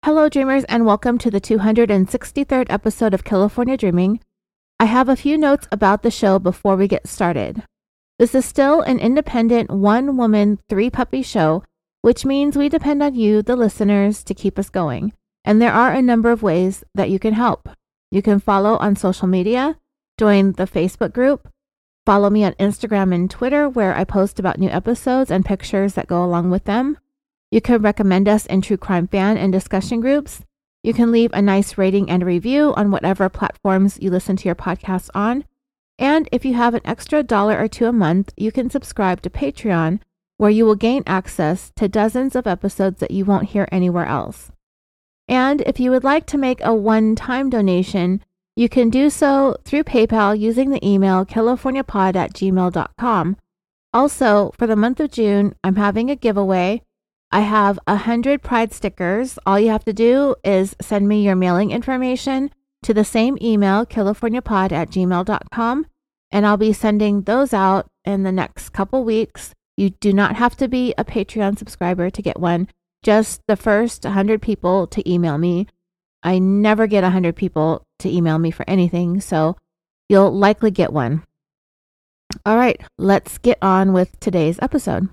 Hello, dreamers, and welcome to the 263rd episode of California Dreaming. I have a few notes about the show before we get started. This is still an independent one-woman, three-puppy show, which means we depend on you, the listeners, to keep us going. And there are a number of ways that you can help. You can follow on social media, join the Facebook group, follow me on Instagram and Twitter, where I post about new episodes and pictures that go along with them. You can recommend us in true crime fan and discussion groups. You can leave a nice rating and review on whatever platforms you listen to your podcasts on. And if you have an extra $1 or $2 a month, you can subscribe to Patreon, where you will gain access to dozens of episodes that you won't hear anywhere else. And if you would like to make a one-time donation, you can do so through PayPal using the email californiapod@gmail.com. Also, for the month of June, I'm having a giveaway. I have 100 Pride stickers. All you have to do is send me your mailing information to the same email, californiapod@gmail.com, and I'll be sending those out in the next couple weeks. You do not have to be a Patreon subscriber to get one, just the first 100 people to email me. I never get 100 people to email me for anything, so you'll likely get one. All right, let's get on with today's episode.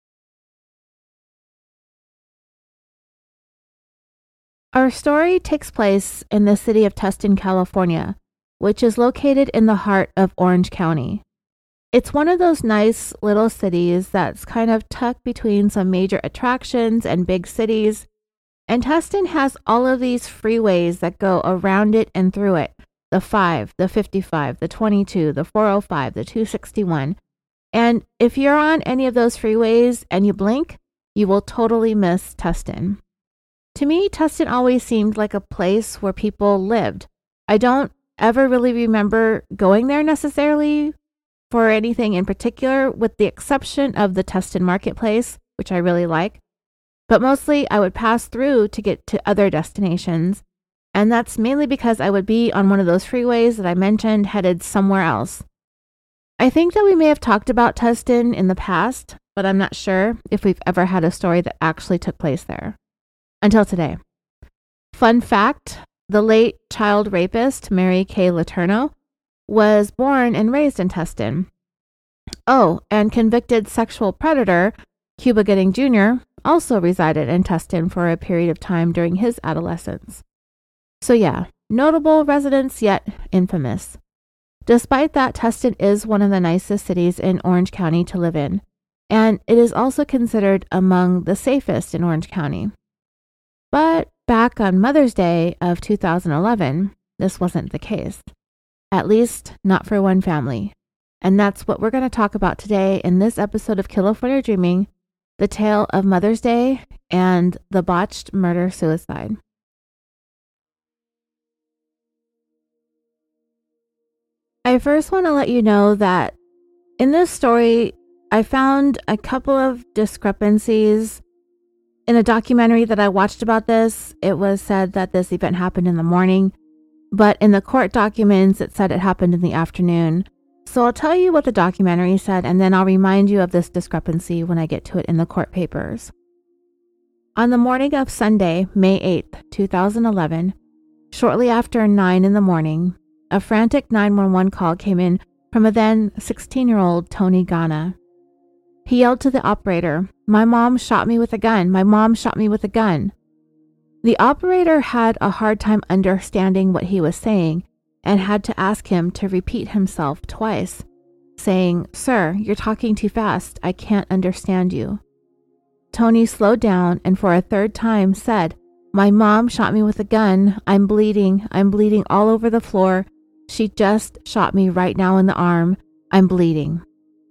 Our story takes place in the city of Tustin, California, which is located in the heart of Orange County. It's one of those nice little cities that's kind of tucked between some major attractions and big cities, and Tustin has all of these freeways that go around it and through it. The 5, the 55, the 22, the 405, the 261. And if you're on any of those freeways and you blink, you will totally miss Tustin. To me, Tustin always seemed like a place where people lived. I don't ever really remember going there necessarily for anything in particular, with the exception of the Tustin Marketplace, which I really like. But mostly I would pass through to get to other destinations, and that's mainly because I would be on one of those freeways that I mentioned headed somewhere else. I think that we may have talked about Tustin in the past, but I'm not sure if we've ever had a story that actually took place there. Until today. Fun fact, the late child rapist, Mary Kay Letourneau, was born and raised in Tustin. Oh, and convicted sexual predator, Cuba Gooding Jr., also resided in Tustin for a period of time during his adolescence. So yeah, notable residence yet infamous. Despite that, Tustin is one of the nicest cities in Orange County to live in, and it is also considered among the safest in Orange County. But back on Mother's Day of 2011, this wasn't the case. At least not for one family. And that's what we're going to talk about today in this episode of California Dreaming, the tale of Mother's Day and the botched murder-suicide. I first want to let you know that in this story, I found a couple of discrepancies. In a documentary that I watched about this, it was said that this event happened in the morning, but in the court documents, it said it happened in the afternoon. So I'll tell you what the documentary said, and then I'll remind you of this discrepancy when I get to it in the court papers. On the morning of Sunday, May 8th, 2011, shortly after 9 in the morning, a frantic 911 call came in from a then 16-year-old Tony Gana. He yelled to the operator, "My mom shot me with a gun. My mom shot me with a gun." The operator had a hard time understanding what he was saying and had to ask him to repeat himself twice, saying, "Sir, you're talking too fast. I can't understand you." Tony slowed down and for a third time said, "My mom shot me with a gun. I'm bleeding. I'm bleeding all over the floor. She just shot me right now in the arm. I'm bleeding."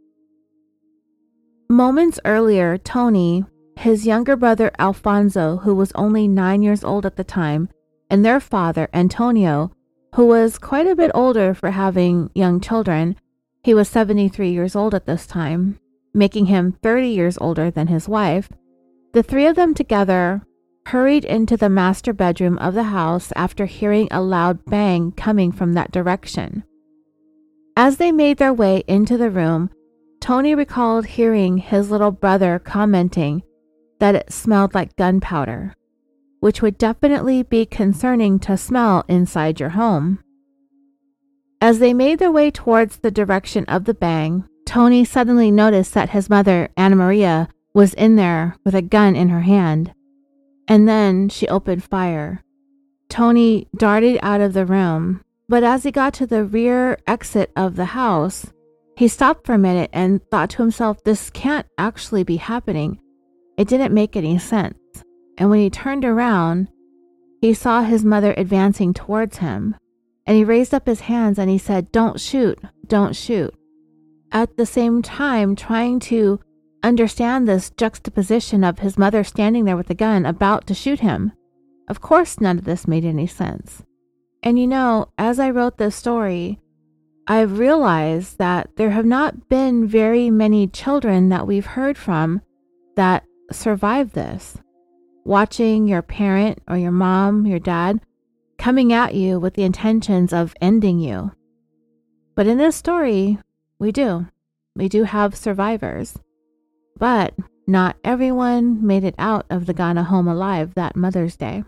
Moments earlier, Tony, his younger brother Alfonso, who was only 9 years old at the time, and their father, Antonio, who was quite a bit older for having young children, he was 73 years old at this time, making him 30 years older than his wife, the three of them together hurried into the master bedroom of the house after hearing a loud bang coming from that direction. As they made their way into the room, Tony recalled hearing his little brother commenting that it smelled like gunpowder. which would definitely be concerning to smell inside your home. As they made their way towards the direction of the bang, Tony suddenly noticed that his mother, Anna Maria, was in there with a gun in her hand. And then she opened fire. Tony darted out of the room, but as he got to the rear exit of the house, he stopped for a minute and thought to himself, this can't actually be happening. It didn't make any sense. And when he turned around, he saw his mother advancing towards him. And he raised up his hands and he said, "Don't shoot, don't shoot." At the same time, trying to understand this juxtaposition of his mother standing there with a gun about to shoot him. Of course, none of this made any sense. And as I wrote this story, I've realized that there have not been very many children that we've heard from that survived this. Watching your parent or your mom, your dad, coming at you with the intentions of ending you. But in this story, we do. We do have survivors. But not everyone made it out of the Ghana home alive that Mother's Day.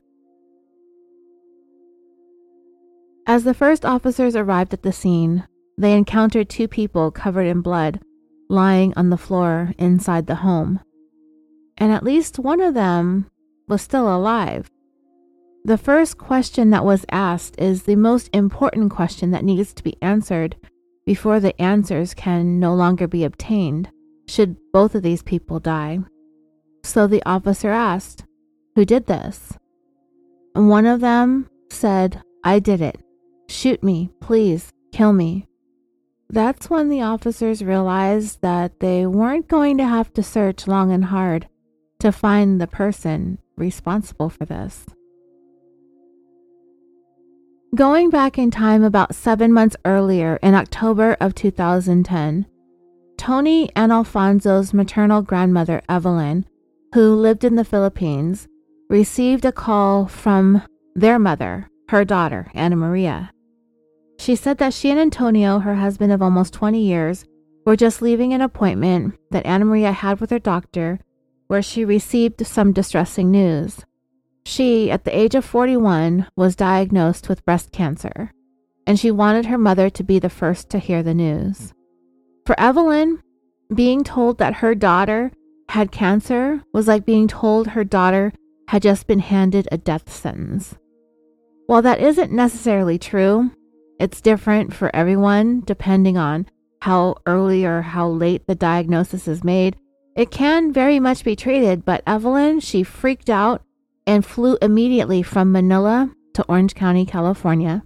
As the first officers arrived at the scene, they encountered two people covered in blood lying on the floor inside the home. And at least one of them was still alive. The first question that was asked is the most important question that needs to be answered before the answers can no longer be obtained, should both of these people die. So the officer asked, "Who did this?" And one of them said, "I did it. Shoot me, please, kill me." That's when the officers realized that they weren't going to have to search long and hard to find the person responsible for this. Going back in time about 7 months earlier, in October of 2010, Tony and Alfonso's maternal grandmother, Evelyn, who lived in the Philippines, received a call from their mother, her daughter, Anna Maria. She said that she and Antonio, her husband of almost 20 years, were just leaving an appointment that Anna Maria had with her doctor, where she received some distressing news. She, at the age of 41, was diagnosed with breast cancer, and she wanted her mother to be the first to hear the news. For Evelyn, being told that her daughter had cancer was like being told her daughter had just been handed a death sentence. While that isn't necessarily true, it's different for everyone depending on how early or how late the diagnosis is made. It can very much be treated, but Evelyn, she freaked out and flew immediately from Manila to Orange County, California.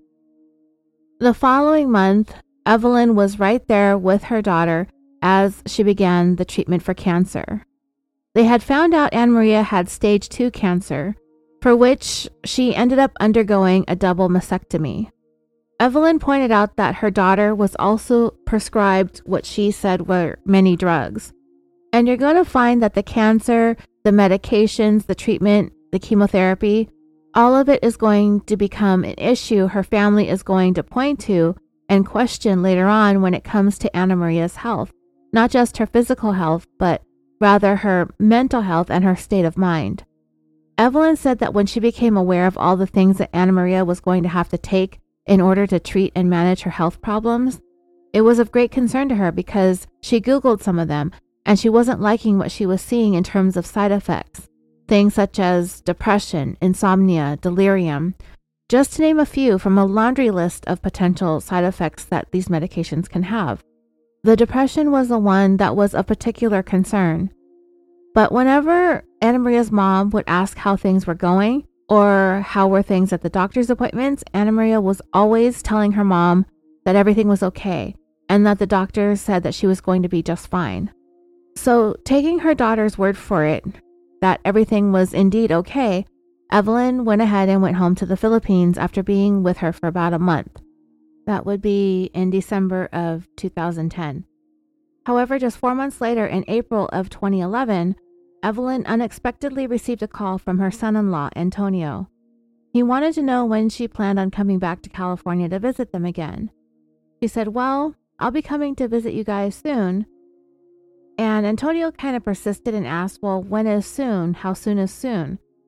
The following month, Evelyn was right there with her daughter as she began the treatment for cancer. They had found out Anna Maria had stage 2 cancer, for which she ended up undergoing a double mastectomy. Evelyn pointed out that her daughter was also prescribed what she said were many drugs. And you're going to find that the cancer, the medications, the treatment, the chemotherapy, all of it is going to become an issue her family is going to point to and question later on when it comes to Anna Maria's health. Not just her physical health, but rather her mental health and her state of mind. Evelyn said that when she became aware of all the things that Anna Maria was going to have to take in order to treat and manage her health problems, it was of great concern to her because she Googled some of them and she wasn't liking what she was seeing in terms of side effects. Things such as depression, insomnia, delirium, just to name a few from a laundry list of potential side effects that these medications can have. The depression was the one that was of particular concern. But whenever Anna Maria's mom would ask how things were going or how were things at the doctor's appointments, Anna Maria was always telling her mom that everything was okay and that the doctor said that she was going to be just fine. So taking her daughter's word for it, that everything was indeed okay, Evelyn went ahead and went home to the Philippines after being with her for about a month. That would be in December of 2010. However, just 4 months later, in April of 2011, Evelyn unexpectedly received a call from her son-in-law, Antonio. He wanted to know when she planned on coming back to California to visit them again. She said, "Well, I'll be coming to visit you guys soon." And Antonio kind of persisted and asked, "Well, when is soon? How soon is soon?"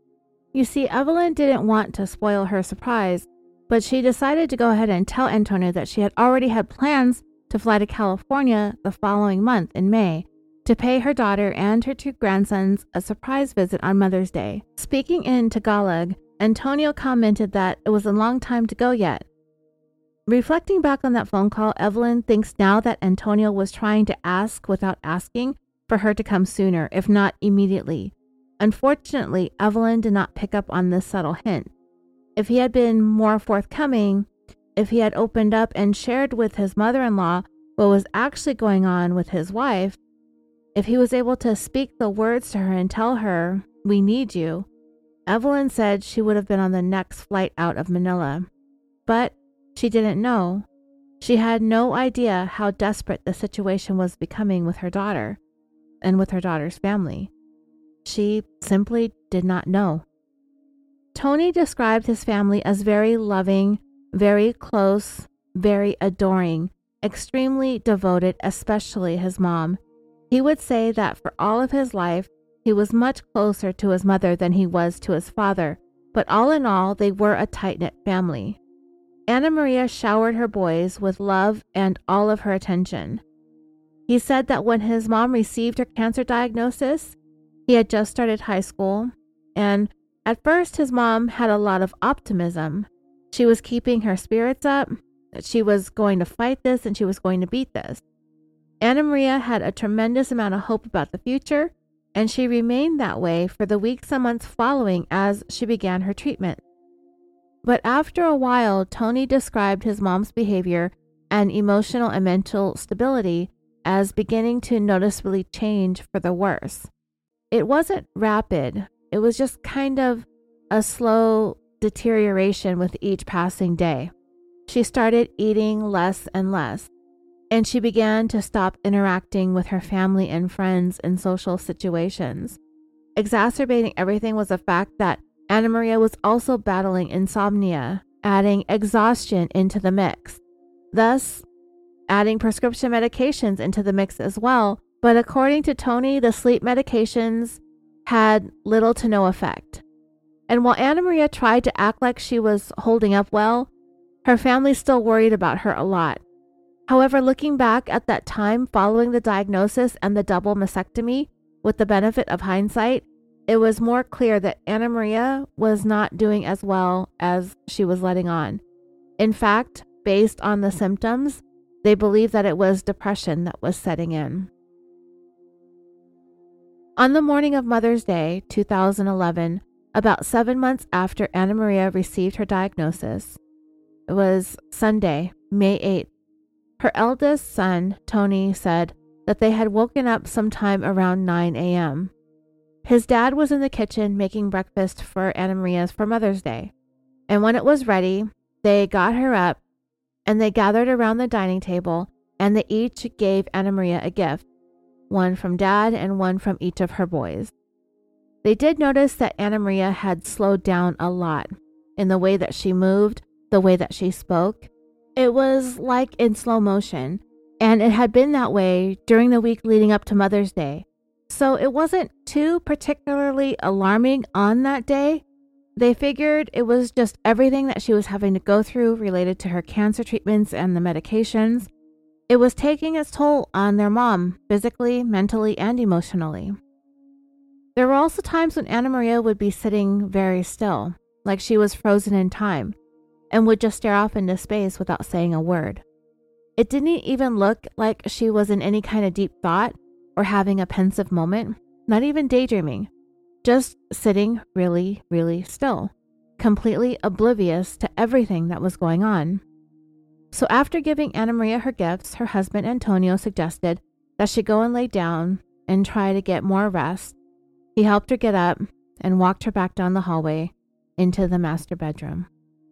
You see, Evelyn didn't want to spoil her surprise, but she decided to go ahead and tell Antonio that she had already had plans to fly to California the following month in May to pay her daughter and her 2 grandsons a surprise visit on Mother's Day. Speaking in Tagalog, Antonio commented that it was a long time to go yet. Reflecting back on that phone call, Evelyn thinks now that Antonio was trying to ask without asking for her to come sooner, if not immediately. Unfortunately, Evelyn did not pick up on this subtle hint. If he had been more forthcoming, if he had opened up and shared with his mother-in-law what was actually going on with his wife, if he was able to speak the words to her and tell her, "We need you," Evelyn said she would have been on the next flight out of Manila. But she didn't know. She had no idea how desperate the situation was becoming with her daughter and with her daughter's family. She simply did not know. Tony described his family as very loving, very close, very adoring, extremely devoted, especially his mom. He would say that for all of his life, he was much closer to his mother than he was to his father, but all in all, they were a tight-knit family. Anna Maria showered her boys with love and all of her attention. He said that when his mom received her cancer diagnosis, he had just started high school, and at first his mom had a lot of optimism. She was keeping her spirits up, that she was going to fight this and she was going to beat this. Anna Maria had a tremendous amount of hope about the future, and she remained that way for the weeks and months following as she began her treatment. But after a while, Tony described his mom's behavior and emotional and mental stability as beginning to noticeably change for the worse. It wasn't rapid. It was just kind of a slow deterioration with each passing day. She started eating less and less, and she began to stop interacting with her family and friends in social situations. Exacerbating everything was the fact that Anna Maria was also battling insomnia, adding exhaustion into the mix, thus adding prescription medications into the mix as well. But according to Tony, the sleep medications had little to no effect. And while Anna Maria tried to act like she was holding up well, her family still worried about her a lot. However, looking back at that time following the diagnosis and the double mastectomy, with the benefit of hindsight, it was more clear that Anna Maria was not doing as well as she was letting on. In fact, based on the symptoms, they believed that it was depression that was setting in. On the morning of Mother's Day, 2011, about 7 months after Anna Maria received her diagnosis, it was Sunday, May 8th, her eldest son, Tony, said that they had woken up sometime around 9 a.m. His dad was in the kitchen making breakfast for Anna Maria's for Mother's Day, and when it was ready, they got her up and they gathered around the dining table and they each gave Anna Maria a gift, one from Dad and one from each of her boys. They did notice that Anna Maria had slowed down a lot in the way that she moved, the way that she spoke. It was like in slow motion, and it had been that way during the week leading up to Mother's Day. So it wasn't too particularly alarming on that day. They figured it was just everything that she was having to go through related to her cancer treatments and the medications. It was taking its toll on their mom, physically, mentally, and emotionally. There were also times when Anna Maria would be sitting very still, like she was frozen in time, and would just stare off into space without saying a word. It didn't even look like she was in any kind of deep thought or having a pensive moment, not even daydreaming, just sitting really, really still, completely oblivious to everything that was going on. So after giving Anna Maria her gifts, her husband Antonio suggested that she go and lay down and try to get more rest. He helped her get up and walked her back down the hallway into the master bedroom.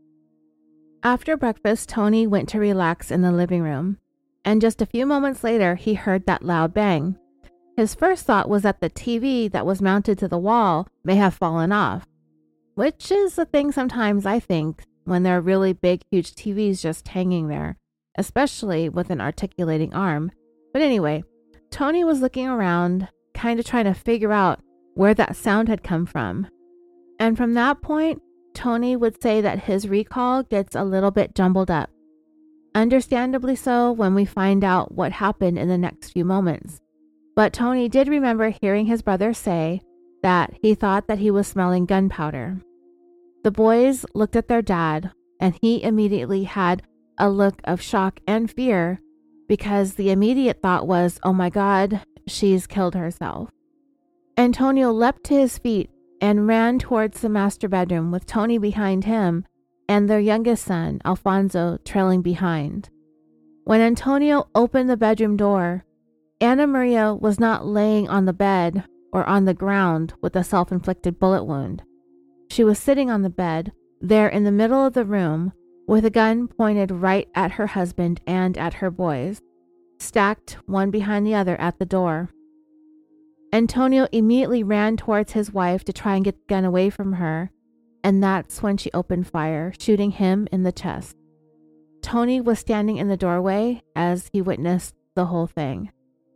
After breakfast, Tony went to relax in the living room, and just a few moments later, he heard that loud bang. His first thought was that the TV that was mounted to the wall may have fallen off, which is a thing sometimes I think when there are really big, huge TVs just hanging there, especially with an articulating arm. But anyway, Tony was looking around, kind of trying to figure out where that sound had come from. And from that point, Tony would say that his recall gets a little bit jumbled up. Understandably so when we find out what happened in the next few moments. But Tony did remember hearing his brother say that he thought that he was smelling gunpowder. The boys looked at their dad, and he immediately had a look of shock and fear because the immediate thought was, oh my God, she's killed herself. Antonio leapt to his feet and ran towards the master bedroom with Tony behind him and their youngest son, Alfonso, trailing behind. When Antonio opened the bedroom door, Ana Maria was not laying on the bed or on the ground with a self-inflicted bullet wound. She was sitting on the bed, there in the middle of the room, with a gun pointed right at her husband and at her boys, stacked one behind the other at the door. Antonio immediately ran towards his wife to try and get the gun away from her, and that's when she opened fire, shooting him in the chest. Tony was standing in the doorway as he witnessed the whole thing.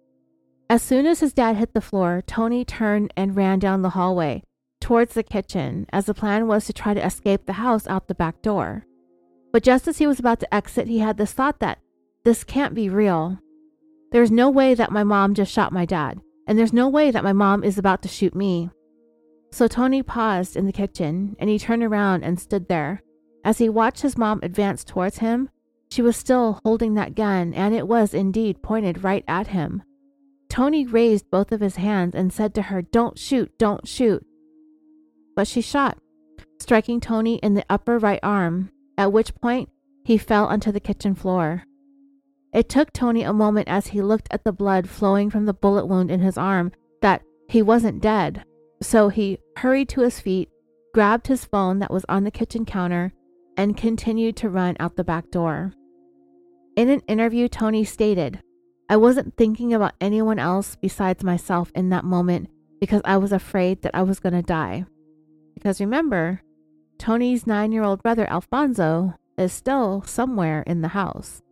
As soon as his dad hit the floor, Tony turned and ran down the hallway towards the kitchen, as the plan was to try to escape the house out the back door. But just as he was about to exit, he had this thought that this can't be real. There's no way that my mom just shot my dad, and there's no way that my mom is about to shoot me. So Tony paused in the kitchen, and he turned around and stood there. As he watched his mom advance towards him, she was still holding that gun, and it was indeed pointed right at him. Tony raised both of his hands and said to her, "Don't shoot, don't shoot." But she shot, striking Tony in the upper right arm, at which point he fell onto the kitchen floor. It took Tony a moment as he looked at the blood flowing from the bullet wound in his arm that he wasn't dead. So he hurried to his feet, grabbed his phone that was on the kitchen counter, and continued to run out the back door. In an interview, Tony stated, "I wasn't thinking about anyone else besides myself in that moment because I was afraid that I was going to die." Because remember, Tony's 9-year-old brother Alfonso is still somewhere in the house.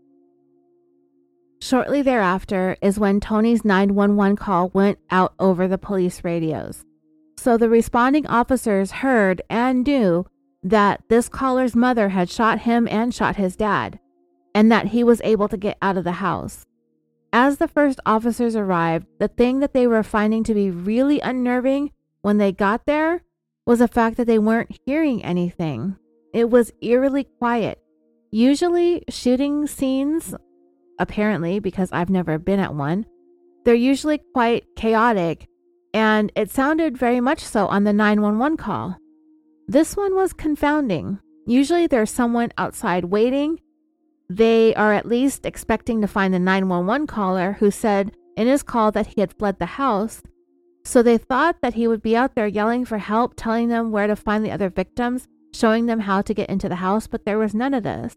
Shortly thereafter is when Tony's 911 call went out over the police radios. So the responding officers heard and knew that this caller's mother had shot him and shot his dad, and that he was able to get out of the house. As the first officers arrived, the thing that they were finding to be really unnerving when they got there was the fact that they weren't hearing anything. It was eerily quiet. Usually shooting scenes, apparently, because I've never been at one, they're usually quite chaotic, and it sounded very much so on the 911 call. This one was confounding. Usually there's someone outside waiting. They are at least expecting to find the 911 caller who said in his call that he had fled the house. So they thought that he would be out there yelling for help, telling them where to find the other victims, showing them how to get into the house, but there was none of this.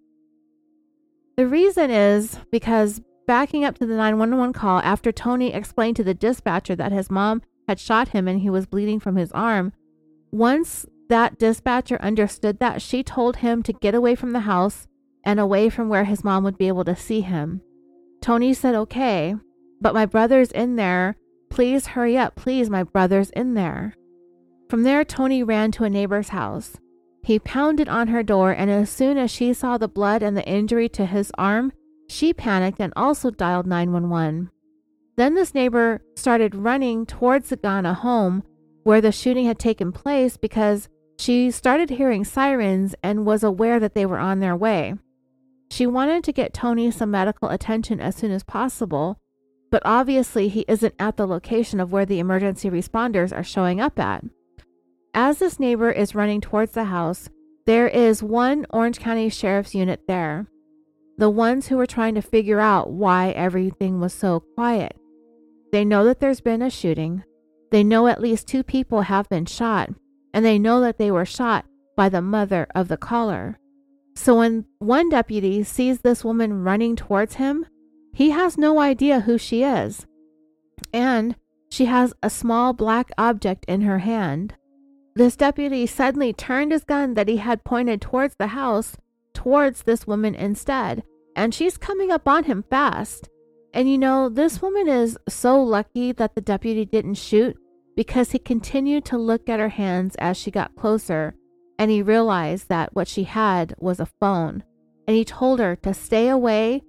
The reason is because backing up to the 911 call, after Tony explained to the dispatcher that his mom had shot him and he was bleeding from his arm, once that dispatcher understood that, she told him to get away from the house and away from where his mom would be able to see him. Tony said, "Okay, but my brother's in there. Please hurry up. Please, my brother's in there." From there, Tony ran to a neighbor's house. He pounded on her door, and as soon as she saw the blood and the injury to his arm, she panicked and also dialed 911. Then this neighbor started running towards the Ghana home where the shooting had taken place because she started hearing sirens and was aware that they were on their way. She wanted to get Tony some medical attention as soon as possible, but obviously he isn't at the location of where the emergency responders are showing up at. As this neighbor is running towards the house, there is one Orange County Sheriff's unit there, the ones who were trying to figure out why everything was so quiet. They know that there's been a shooting. They know at least 2 people have been shot, and they know that they were shot by the mother of the caller. So when one deputy sees this woman running towards him, he has no idea who she is. And she has a small black object in her hand. This deputy suddenly turned his gun that he had pointed towards the house towards this woman instead, and she's coming up on him fast. And you know, this woman is so lucky that the deputy didn't shoot, because he continued to look at her hands as she got closer, and he realized that what she had was a phone, and he told her to stay away,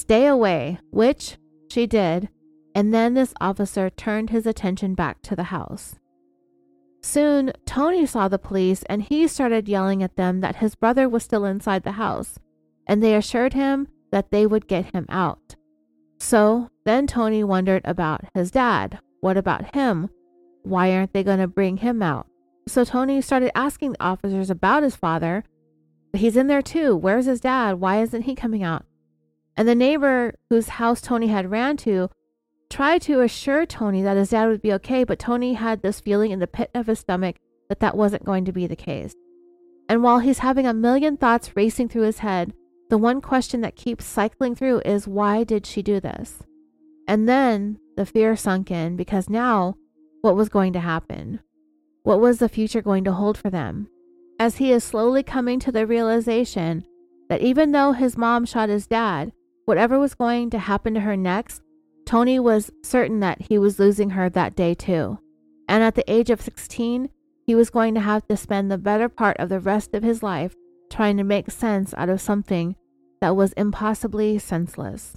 which she did, and then this officer turned his attention back to the house. Soon, Tony saw the police, and he started yelling at them that his brother was still inside the house, and they assured him that they would get him out. So then Tony wondered about his dad. What about him? Why aren't they going to bring him out? So Tony started asking the officers about his father. He's in there too. Where's his dad? Why isn't he coming out? And the neighbor whose house Tony had ran to tried to assure Tony that his dad would be okay, but Tony had this feeling in the pit of his stomach that that wasn't going to be the case. And while he's having a million thoughts racing through his head, the one question that keeps cycling through is, why did she do this? And then the fear sunk in, because now what was going to happen? What was the future going to hold for them? As he is slowly coming to the realization that even though his mom shot his dad, whatever was going to happen to her next, Tony was certain that he was losing her that day too. And at the age of 16, he was going to have to spend the better part of the rest of his life trying to make sense out of something that was impossibly senseless.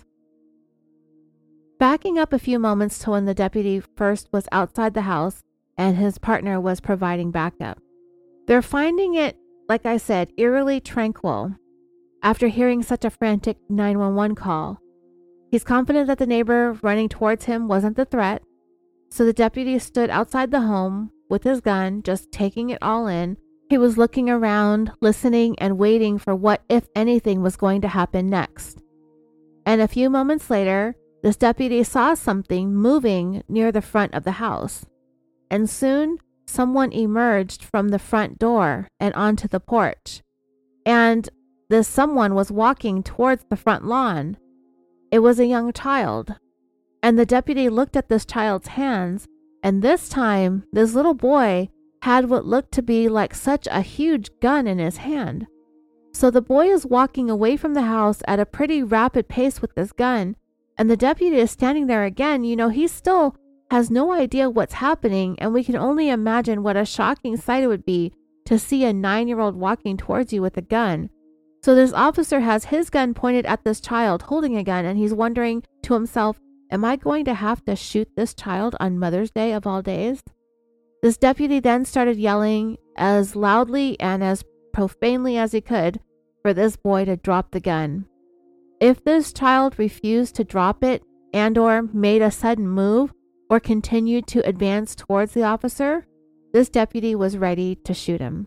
Backing up a few moments to when the deputy first was outside the house and his partner was providing backup. They're finding it, like I said, eerily tranquil after hearing such a frantic 911 call. He's confident that the neighbor running towards him wasn't the threat, so the deputy stood outside the home with his gun, just taking it all in. He was looking around, listening, and waiting for what, if anything, was going to happen next. And a few moments later, this deputy saw something moving near the front of the house. And soon, someone emerged from the front door and onto the porch. And this someone was walking towards the front lawn. It was a young child. And the deputy looked at this child's hands, and this time, this little boy had what looked to be like such a huge gun in his hand. So the boy is walking away from the house at a pretty rapid pace with this gun, and the deputy is standing there again. You know, he still has no idea what's happening, and we can only imagine what a shocking sight it would be to see a 9-year-old walking towards you with a gun. So this officer has his gun pointed at this child holding a gun, and he's wondering to himself, am I going to have to shoot this child on Mother's Day of all days? This deputy then started yelling as loudly and as profanely as he could for this boy to drop the gun. If this child refused to drop it and or made a sudden move or continued to advance towards the officer, this deputy was ready to shoot him.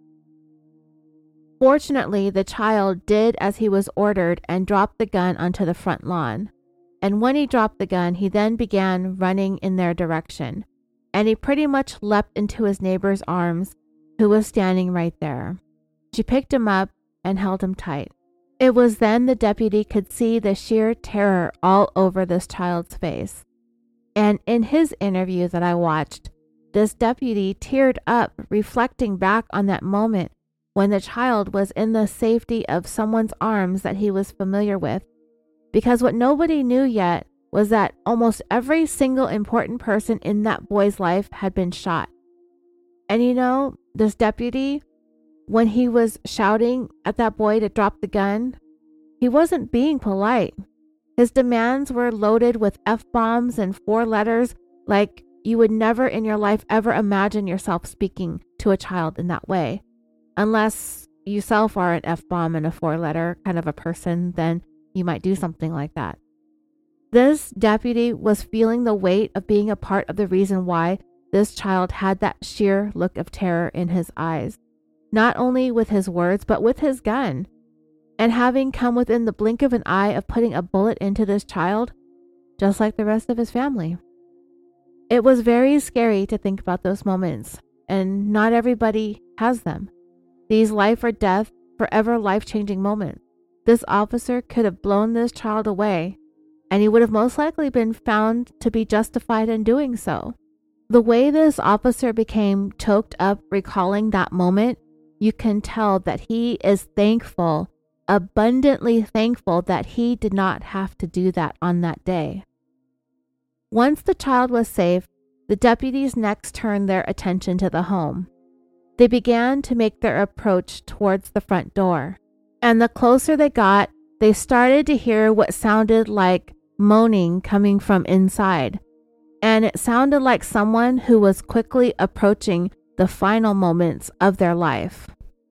Fortunately, the child did as he was ordered and dropped the gun onto the front lawn. And when he dropped the gun, he then began running in their direction. And he pretty much leapt into his neighbor's arms, who was standing right there. She picked him up and held him tight. It was then the deputy could see the sheer terror all over this child's face. And in his interview that I watched, this deputy teared up, reflecting back on that moment when the child was in the safety of someone's arms that he was familiar with. Because what nobody knew yet was that almost every single important person in that boy's life had been shot. And you know, this deputy, when he was shouting at that boy to drop the gun, he wasn't being polite. His demands were loaded with F-bombs and 4 letters like you would never in your life ever imagine yourself speaking to a child in that way. Unless you yourself are an F-bomb and a 4-letter kind of a person, then you might do something like that. This deputy was feeling the weight of being a part of the reason why this child had that sheer look of terror in his eyes, not only with his words, but with his gun. And having come within the blink of an eye of putting a bullet into this child, just like the rest of his family. It was very scary to think about those moments, and not everybody has them. These life or death, forever life-changing moments. This officer could have blown this child away, and he would have most likely been found to be justified in doing so. The way this officer became choked up recalling that moment, you can tell that he is thankful, abundantly thankful that he did not have to do that on that day. Once the child was safe, the deputies next turned their attention to the home. They began to make their approach towards the front door, and the closer they got, they started to hear what sounded like moaning coming from inside, and it sounded like someone who was quickly approaching the final moments of their life.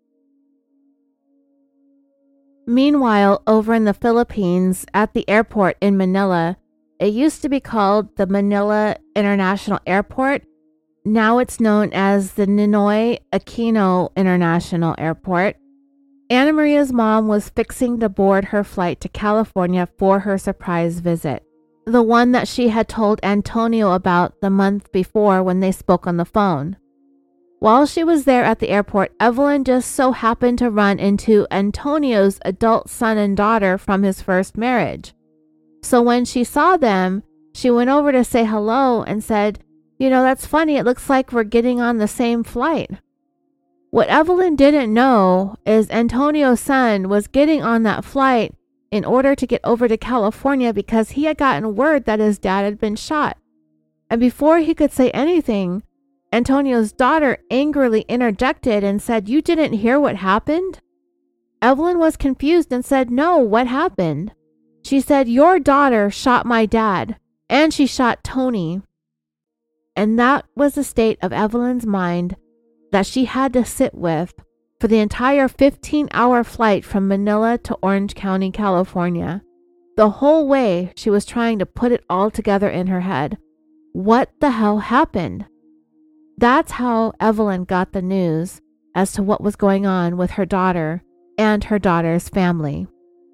Meanwhile, over in the Philippines, at the airport in Manila, it used to be called the Manila International Airport. Now it's known as the Ninoy Aquino International Airport. Anna Maria's mom was fixing to board her flight to California for her surprise visit, the one that she had told Antonio about the month before when they spoke on the phone. While she was there at the airport, Evelyn just so happened to run into Antonio's adult son and daughter from his first marriage. So when she saw them, she went over to say hello and said, "That's funny. It looks like we're getting on the same flight." What Evelyn didn't know is Antonio's son was getting on that flight in order to get over to California because he had gotten word that his dad had been shot. And before he could say anything, Antonio's daughter angrily interjected and said, "You didn't hear what happened?" Evelyn was confused and said, "No, what happened?" She said, "Your daughter shot my dad, and she shot Tony." And that was the state of Evelyn's mind that she had to sit with for the entire 15-hour flight from Manila to Orange County, California. The whole way she was trying to put it all together in her head. What the hell happened? That's how Evelyn got the news as to what was going on with her daughter and her daughter's family.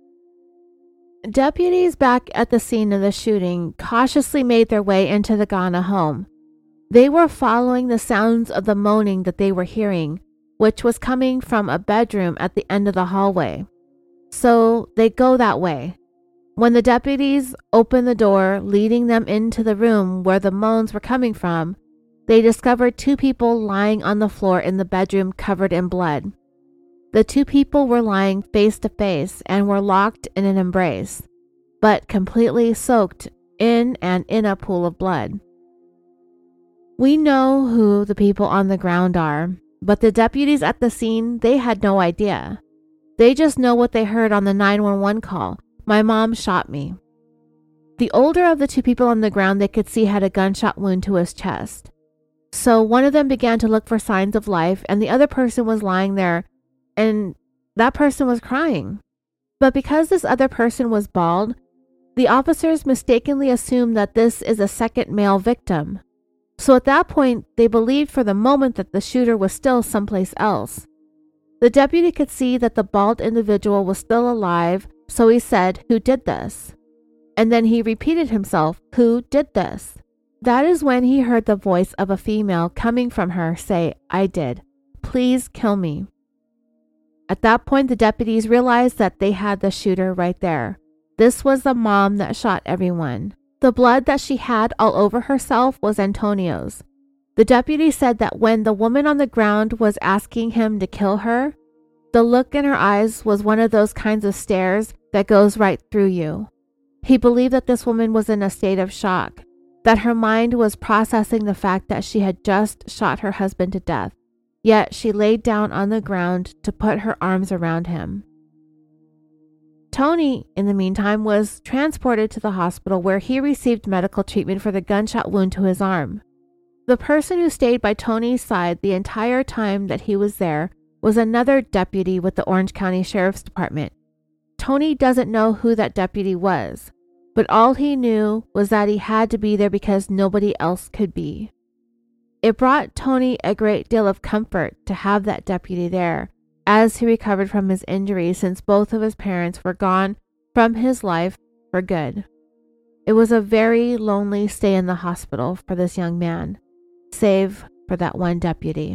Deputies back at the scene of the shooting cautiously made their way into the Gana home. They were following the sounds of the moaning that they were hearing, which was coming from a bedroom at the end of the hallway. So they go that way. When the deputies opened the door leading them into the room where the moans were coming from, they discovered two people lying on the floor in the bedroom covered in blood. The two people were lying face to face and were locked in an embrace, but completely soaked in a pool of blood. We know who the people on the ground are, but the deputies at the scene, they had no idea. They just know what they heard on the 911 call. "My mom shot me." The older of the two people on the ground they could see had a gunshot wound to his chest. So one of them began to look for signs of life, and the other person was lying there, and that person was crying. But because this other person was bald, the officers mistakenly assumed that this is a second male victim. So at that point, they believed for the moment that the shooter was still someplace else. The deputy could see that the bald individual was still alive, so he said, "Who did this?" And then he repeated himself, "Who did this?" That is when he heard the voice of a female coming from her say, "I did. Please kill me." At that point, the deputies realized that they had the shooter right there. This was the mom that shot everyone. The blood that she had all over herself was Antonio's. The deputy said that when the woman on the ground was asking him to kill her, the look in her eyes was one of those kinds of stares that goes right through you. He believed that this woman was in a state of shock, that her mind was processing the fact that she had just shot her husband to death, yet she laid down on the ground to put her arms around him. Tony, in the meantime, was transported to the hospital where he received medical treatment for the gunshot wound to his arm. The person who stayed by Tony's side the entire time that he was there was another deputy with the Orange County Sheriff's Department. Tony doesn't know who that deputy was, but all he knew was that he had to be there because nobody else could be. It brought Tony a great deal of comfort to have that deputy there as he recovered from his injuries, since both of his parents were gone from his life for good. It was a very lonely stay in the hospital for this young man, save for that one deputy.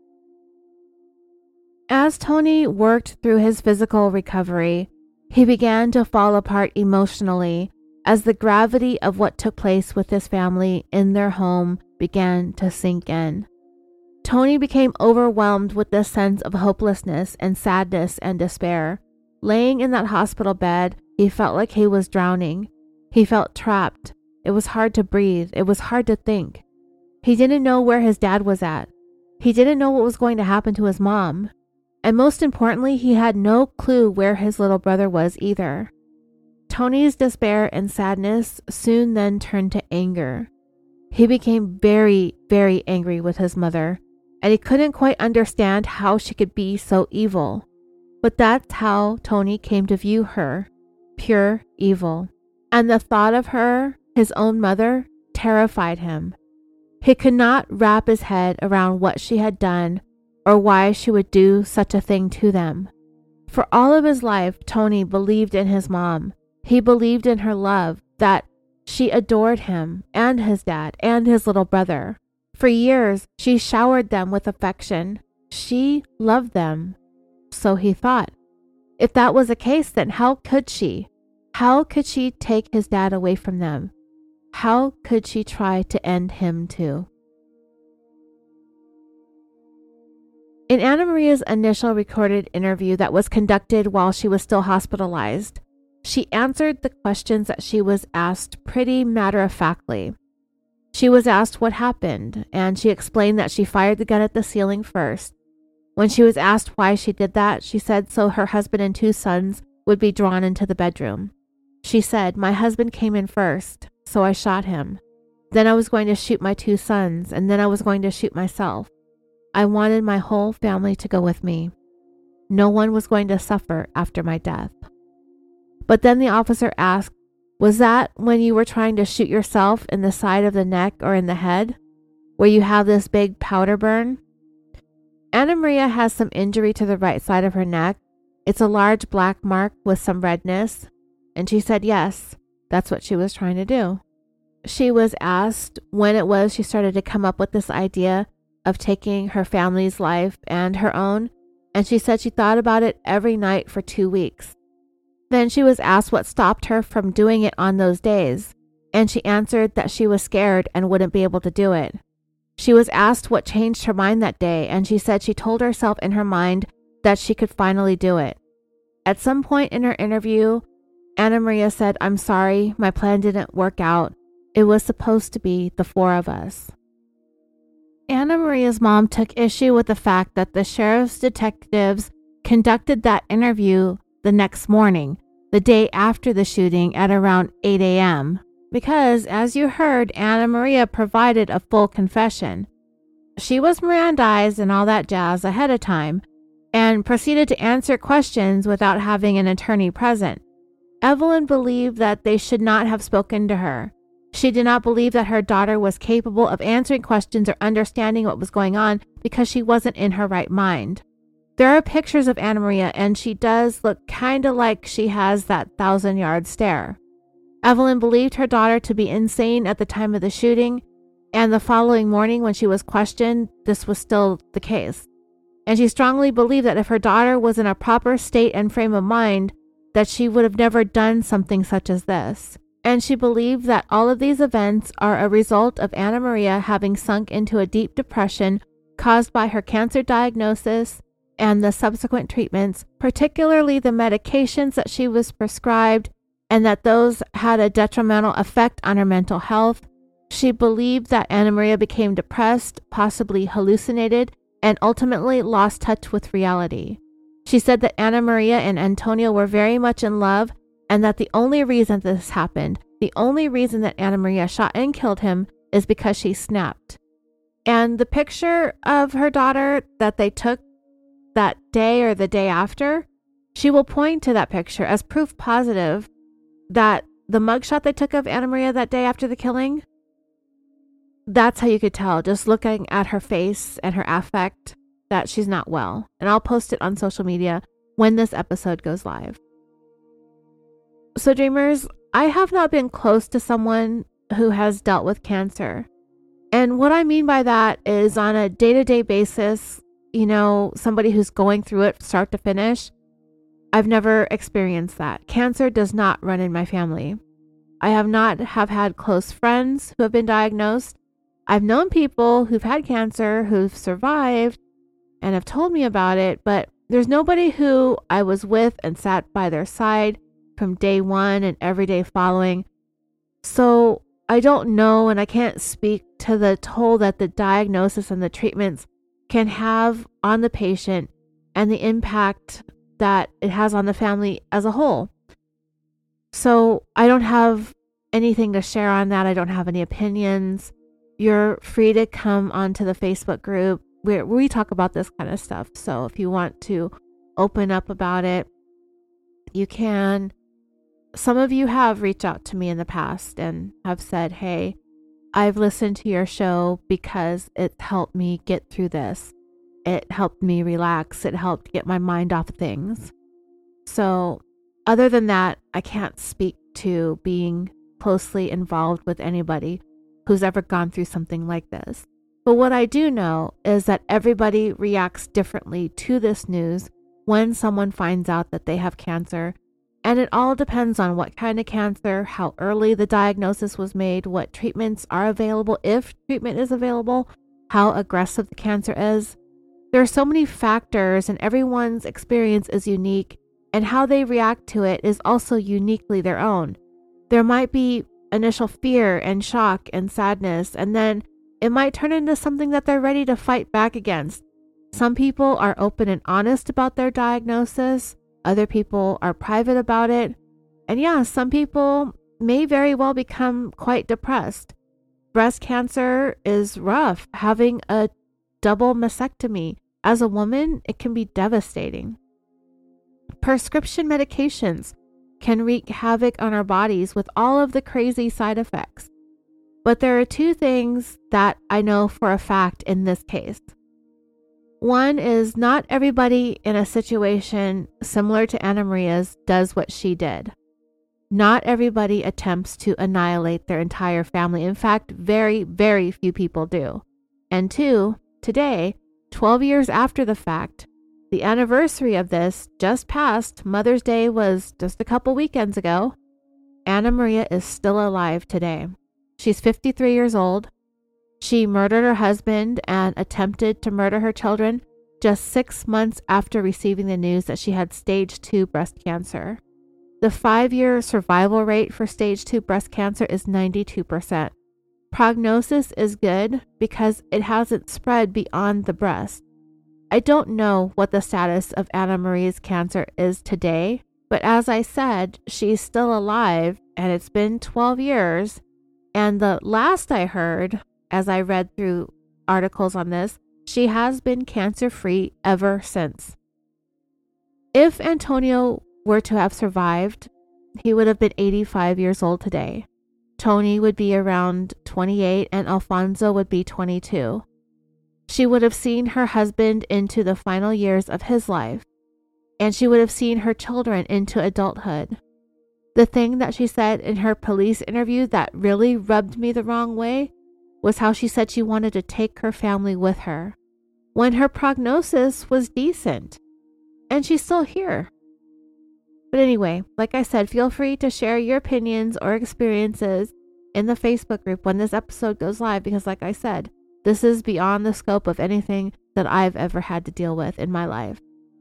As Tony worked through his physical recovery, he began to fall apart emotionally as the gravity of what took place with his family in their home began to sink in. Tony became overwhelmed with this sense of hopelessness and sadness and despair. Laying in that hospital bed, he felt like he was drowning. He felt trapped. It was hard to breathe. It was hard to think. He didn't know where his dad was at. He didn't know what was going to happen to his mom. And most importantly, he had no clue where his little brother was either. Tony's despair and sadness soon then turned to anger. He became very, very angry with his mother, and he couldn't quite understand how she could be so evil. But that's how Tony came to view her, pure evil. And the thought of her, his own mother, terrified him. He could not wrap his head around what she had done or why she would do such a thing to them. For all of his life, Tony believed in his mom. He believed in her love, that she adored him and his dad and his little brother. For years, she showered them with affection. She loved them. So he thought. If that was the case, then how could she? How could she take his dad away from them? How could she try to end him too? In Anna Maria's initial recorded interview that was conducted while she was still hospitalized, she answered the questions that she was asked pretty matter-of-factly. She was asked what happened, and she explained that she fired the gun at the ceiling first. When she was asked why she did that, she said so her husband and 2 sons would be drawn into the bedroom. She said, "My husband came in first, so I shot him. Then I was going to shoot my 2 sons, and then I was going to shoot myself. I wanted my whole family to go with me. No one was going to suffer after my death." But then the officer asked, "Was that when you were trying to shoot yourself in the side of the neck or in the head, where you have this big powder burn?" Anna Maria has some injury to the right side of her neck. It's a large black mark with some redness. And she said yes, that's what she was trying to do. She was asked when it was she started to come up with this idea of taking her family's life and her own, and she said she thought about it every night for 2 weeks. Then she was asked what stopped her from doing it on those days, and she answered that she was scared and wouldn't be able to do it. She was asked what changed her mind that day, and she said she told herself in her mind that she could finally do it. At some point in her interview, Anna Maria said, "I'm sorry, my plan didn't work out. It was supposed to be the 4 of us." Anna Maria's mom took issue with the fact that the sheriff's detectives conducted that interview the next morning, the day after the shooting at around 8 a.m., because, as you heard, Anna Maria provided a full confession. She was Mirandized and all that jazz ahead of time, and proceeded to answer questions without having an attorney present. Evelyn believed that they should not have spoken to her. She did not believe that her daughter was capable of answering questions or understanding what was going on because she wasn't in her right mind. There are pictures of Anna Maria, and she does look kind of like she has that 1,000-yard stare. Evelyn believed her daughter to be insane at the time of the shooting, and the following morning when she was questioned, this was still the case. And she strongly believed that if her daughter was in a proper state and frame of mind, that she would have never done something such as this. And she believed that all of these events are a result of Anna Maria having sunk into a deep depression caused by her cancer diagnosis and the subsequent treatments, particularly the medications that she was prescribed, and that those had a detrimental effect on her mental health. She believed that Anna Maria became depressed, possibly hallucinated, and ultimately lost touch with reality. She said that Anna Maria and Antonio were very much in love, and that the only reason this happened, the only reason that Anna Maria shot and killed him, is because she snapped. And the picture of her daughter that they took that day or the day after, she will point to that picture as proof positive that the mugshot they took of Anna Maria that day after the killing, that's how you could tell, just looking at her face and her affect, that she's not well. And I'll post it on social media when this episode goes live. So dreamers, I have not been close to someone who has dealt with cancer. And what I mean by that is on a day-to-day basis, somebody who's going through it start to finish. I've never experienced that. Cancer does not run in my family. I have not had close friends who have been diagnosed. I've known people who've had cancer, who've survived, and have told me about it, but there's nobody who I was with and sat by their side from day one and every day following. So I don't know, and I can't speak to the toll that the diagnosis and the treatments can have on the patient and the impact that it has on the family as a whole. So I don't have anything to share on that. I don't have any opinions. You're free to come onto the Facebook group where we talk about this kind of stuff. So if you want to open up about it, you can. Some of you have reached out to me in the past and have said, hey, I've listened to your show because it's helped me get through this. It helped me relax. It helped get my mind off of things. So other than that, I can't speak to being closely involved with anybody who's ever gone through something like this. But what I do know is that everybody reacts differently to this news when someone finds out that they have cancer. And it all depends on what kind of cancer, how early the diagnosis was made, what treatments are available, if treatment is available, how aggressive the cancer is. There are so many factors, and everyone's experience is unique, and how they react to it is also uniquely their own. There might be initial fear and shock and sadness, and then it might turn into something that they're ready to fight back against. Some people are open and honest about their diagnosis. Other people are private about it. And yeah, some people may very well become quite depressed. Breast cancer is rough. Having a double mastectomy as a woman, it can be devastating. Prescription medications can wreak havoc on our bodies with all of the crazy side effects. But there are two things that I know for a fact in this case. One is not everybody in a situation similar to Anna Maria's does what she did. Not everybody attempts to annihilate their entire family. In fact, very, very few people do. And two, today, 12 years after the fact, the anniversary of this just passed. Mother's Day was just a couple weekends ago. Anna Maria is still alive today. She's 53 years old. She murdered her husband and attempted to murder her children just 6 months after receiving the news that she had stage 2 breast cancer. The 5-year survival rate for stage 2 breast cancer is 92%. Prognosis is good because it hasn't spread beyond the breast. I don't know what the status of Anna Marie's cancer is today, but as I said, she's still alive and it's been 12 years. And the last I heard, as I read through articles on this, she has been cancer-free ever since. If Antonio were to have survived, he would have been 85 years old today. Tony would be around 28 and Alfonso would be 22. She would have seen her husband into the final years of his life, and she would have seen her children into adulthood. The thing that she said in her police interview that really rubbed me the wrong way was how she said she wanted to take her family with her when her prognosis was decent, and she's still here. But anyway, like I said, feel free to share your opinions or experiences in the Facebook group when this episode goes live, because like I said, this is beyond the scope of anything that I've ever had to deal with in my life.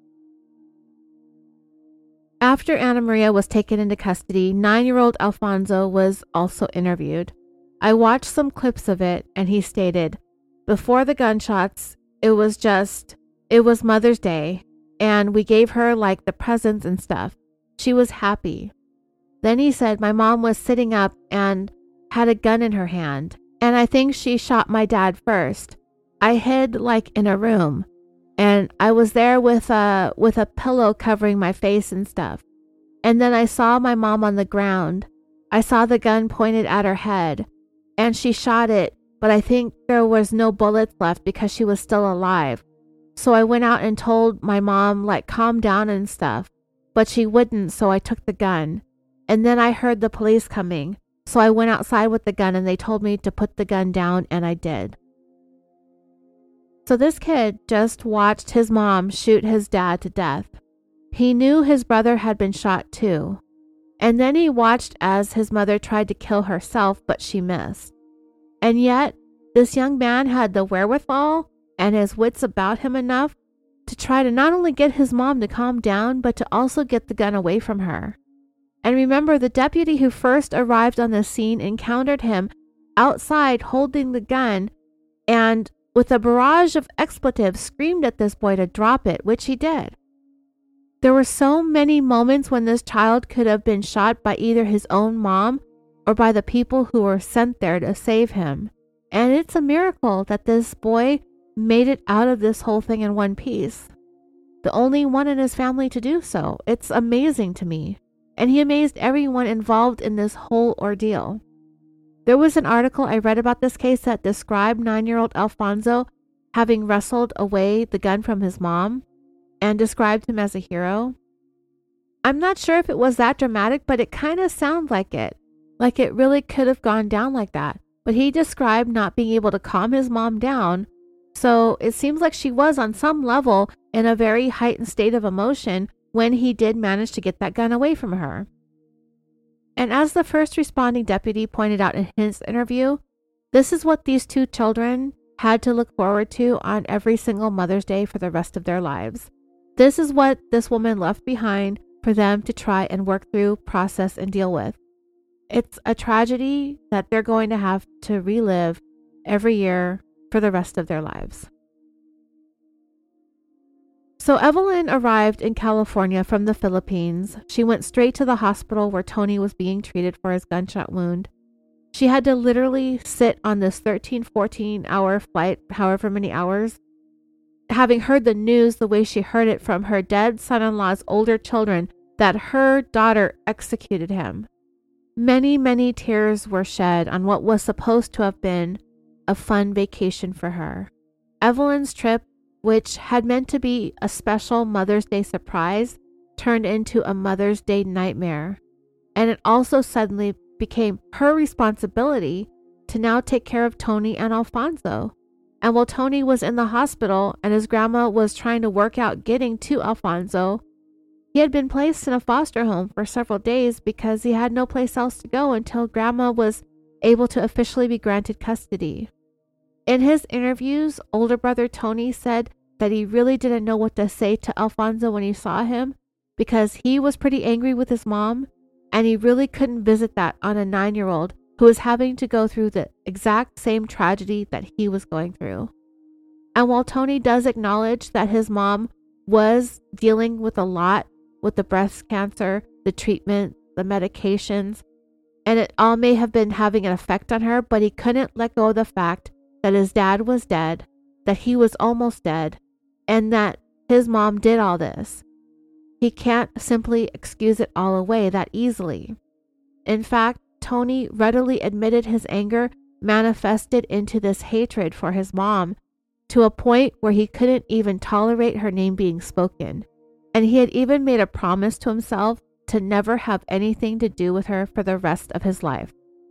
After Anna Maria was taken into custody, 9-year-old Alfonso was also interviewed. I watched some clips of it, and he stated, before the gunshots, it was Mother's Day, and we gave her like the presents and stuff. She was happy. Then he said my mom was sitting up and had a gun in her hand, and I think she shot my dad first. I hid like in a room, and I was there with a pillow covering my face and stuff. And then I saw my mom on the ground. I saw the gun pointed at her head, and she shot it, but I think there was no bullets left because she was still alive. So I went out and told my mom, like, calm down and stuff, but she wouldn't, so I took the gun. And then I heard the police coming, so I went outside with the gun, and they told me to put the gun down, and I did. So this kid just watched his mom shoot his dad to death. He knew his brother had been shot too. And then he watched as his mother tried to kill herself, but she missed. And yet, this young man had the wherewithal and his wits about him enough to try to not only get his mom to calm down, but to also get the gun away from her. And remember, the deputy who first arrived on the scene encountered him outside holding the gun and with a barrage of expletives screamed at this boy to drop it, which he did. There were so many moments when this child could have been shot by either his own mom or by the people who were sent there to save him. And it's a miracle that this boy made it out of this whole thing in one piece. The only one in his family to do so. It's amazing to me. And he amazed everyone involved in this whole ordeal. There was an article I read about this case that described 9-year-old Alfonso having wrestled away the gun from his mom and described him as a hero. I'm not sure if it was that dramatic, but it kind of sounded like it. Like it really could have gone down like that. But he described not being able to calm his mom down. So it seems like she was on some level in a very heightened state of emotion when he did manage to get that gun away from her. And as the first responding deputy pointed out in his interview, this is what these two children had to look forward to on every single Mother's Day for the rest of their lives. This is what this woman left behind for them to try and work through, process, and deal with. It's a tragedy that they're going to have to relive every year for the rest of their lives. So Evelyn arrived in California from the Philippines. She went straight to the hospital where Tony was being treated for his gunshot wound. She had to literally sit on this 13-14 hour flight, however many hours, having heard the news the way she heard it from her dead son-in-law's older children that her daughter executed him. Many, many tears were shed on what was supposed to have been a fun vacation for her. Evelyn's trip, which had meant to be a special Mother's Day surprise, turned into a Mother's Day nightmare. And it also suddenly became her responsibility to now take care of Tony and Alfonso. And while Tony was in the hospital and his grandma was trying to work out getting to Alfonso, he had been placed in a foster home for several days because he had no place else to go until grandma was able to officially be granted custody. In his interviews, older brother Tony said that he really didn't know what to say to Alfonso when he saw him because he was pretty angry with his mom and he really couldn't visit that on a 9-year-old who was having to go through the exact same tragedy that he was going through. And while Tony does acknowledge that his mom was dealing with a lot with the breast cancer, the treatment, the medications, and it all may have been having an effect on her, but he couldn't let go of the fact that his dad was dead, that he was almost dead, and that his mom did all this. He can't simply excuse it all away that easily. In fact, Tony readily admitted his anger manifested into this hatred for his mom to a point where he couldn't even tolerate her name being spoken. And he had even made a promise to himself to never have anything to do with her for the rest of his life.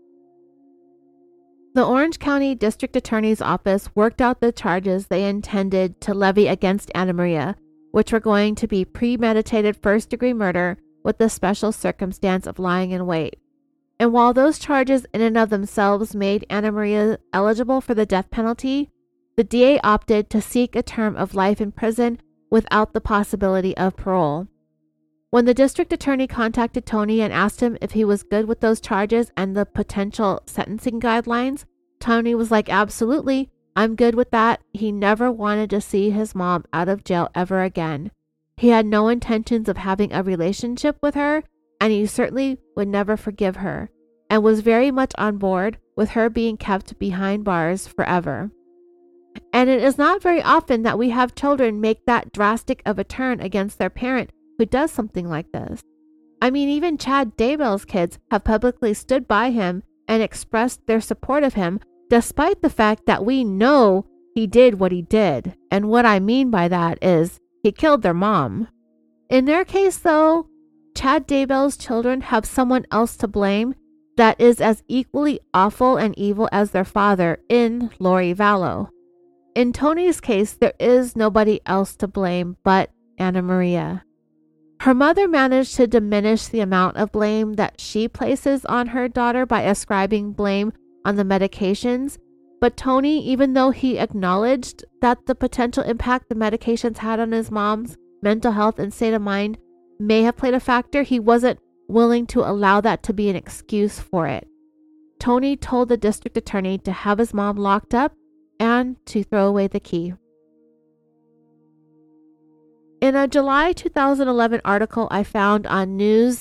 The Orange County District Attorney's Office worked out the charges they intended to levy against Anna Maria, which were going to be premeditated first-degree murder with the special circumstance of lying in wait. And while those charges in and of themselves made Anna Maria eligible for the death penalty, the DA opted to seek a term of life in prison without the possibility of parole. When the district attorney contacted Tony and asked him if he was good with those charges and the potential sentencing guidelines, Tony was like, absolutely, I'm good with that. He never wanted to see his mom out of jail ever again. He had no intentions of having a relationship with her, and he certainly would never forgive her, and was very much on board with her being kept behind bars forever. And it is not very often that we have children make that drastic of a turn against their parent who does something like this. I mean, even Chad Daybell's kids have publicly stood by him and expressed their support of him, despite the fact that we know he did what he did. And what I mean by that is he killed their mom. In their case, though, Chad Daybell's children have someone else to blame that is as equally awful and evil as their father in Lori Vallow. In Tony's case, there is nobody else to blame but Anna Maria. Her mother managed to diminish the amount of blame that she places on her daughter by ascribing blame on the medications, but Tony, even though he acknowledged that the potential impact the medications had on his mom's mental health and state of mind may have played a factor, he wasn't willing to allow that to be an excuse for it. Tony told the district attorney to have his mom locked up and to throw away the key. In a July 2011 article I found on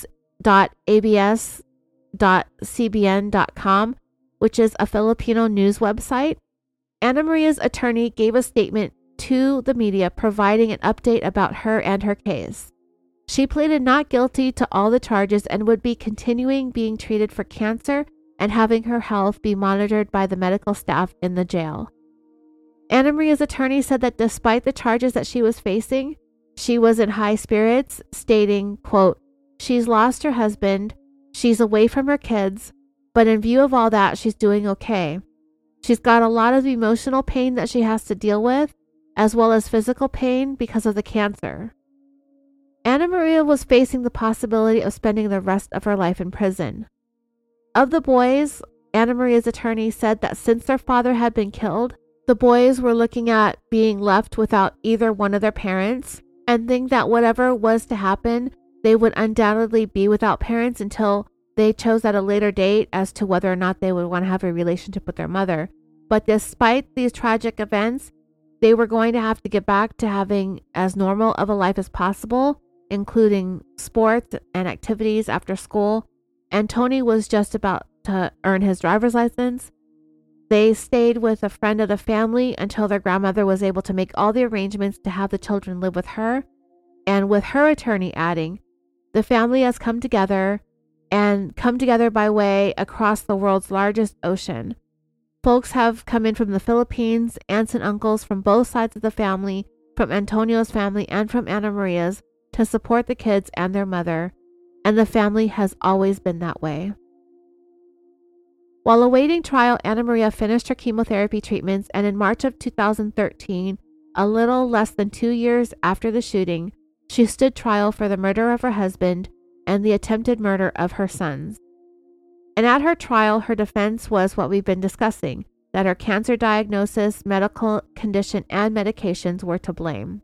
news.abs.cbn.com, which is a Filipino news website, Ana Maria's attorney gave a statement to the media providing an update about her and her case. She pleaded not guilty to all the charges and would be continuing being treated for cancer and having her health be monitored by the medical staff in the jail. Ana Maria's attorney said that despite the charges that she was facing, she was in high spirits, stating, quote, "She's lost her husband, she's away from her kids, but in view of all that, she's doing okay. She's got a lot of emotional pain that she has to deal with, as well as physical pain because of the cancer." Ana Maria was facing the possibility of spending the rest of her life in prison. Of the boys, Ana Maria's attorney said that since their father had been killed, the boys were looking at being left without either one of their parents and think that whatever was to happen, they would undoubtedly be without parents until they chose at a later date as to whether or not they would want to have a relationship with their mother. But despite these tragic events, they were going to have to get back to having as normal of a life as possible, including sports and activities after school. And Tony was just about to earn his driver's license. They stayed with a friend of the family until their grandmother was able to make all the arrangements to have the children live with her. And with her attorney adding, the family has come together by way across the world's largest ocean. Folks have come in from the Philippines, aunts and uncles from both sides of the family, from Antonio's family and from Ana Maria's, to support the kids and their mother, and the family has always been that way. While awaiting trial, Ana Maria finished her chemotherapy treatments, and in March of 2013, a little less than 2 years after the shooting, she stood trial for the murder of her husband and the attempted murder of her sons. And at her trial, her defense was what we've been discussing, that her cancer diagnosis, medical condition, and medications were to blame.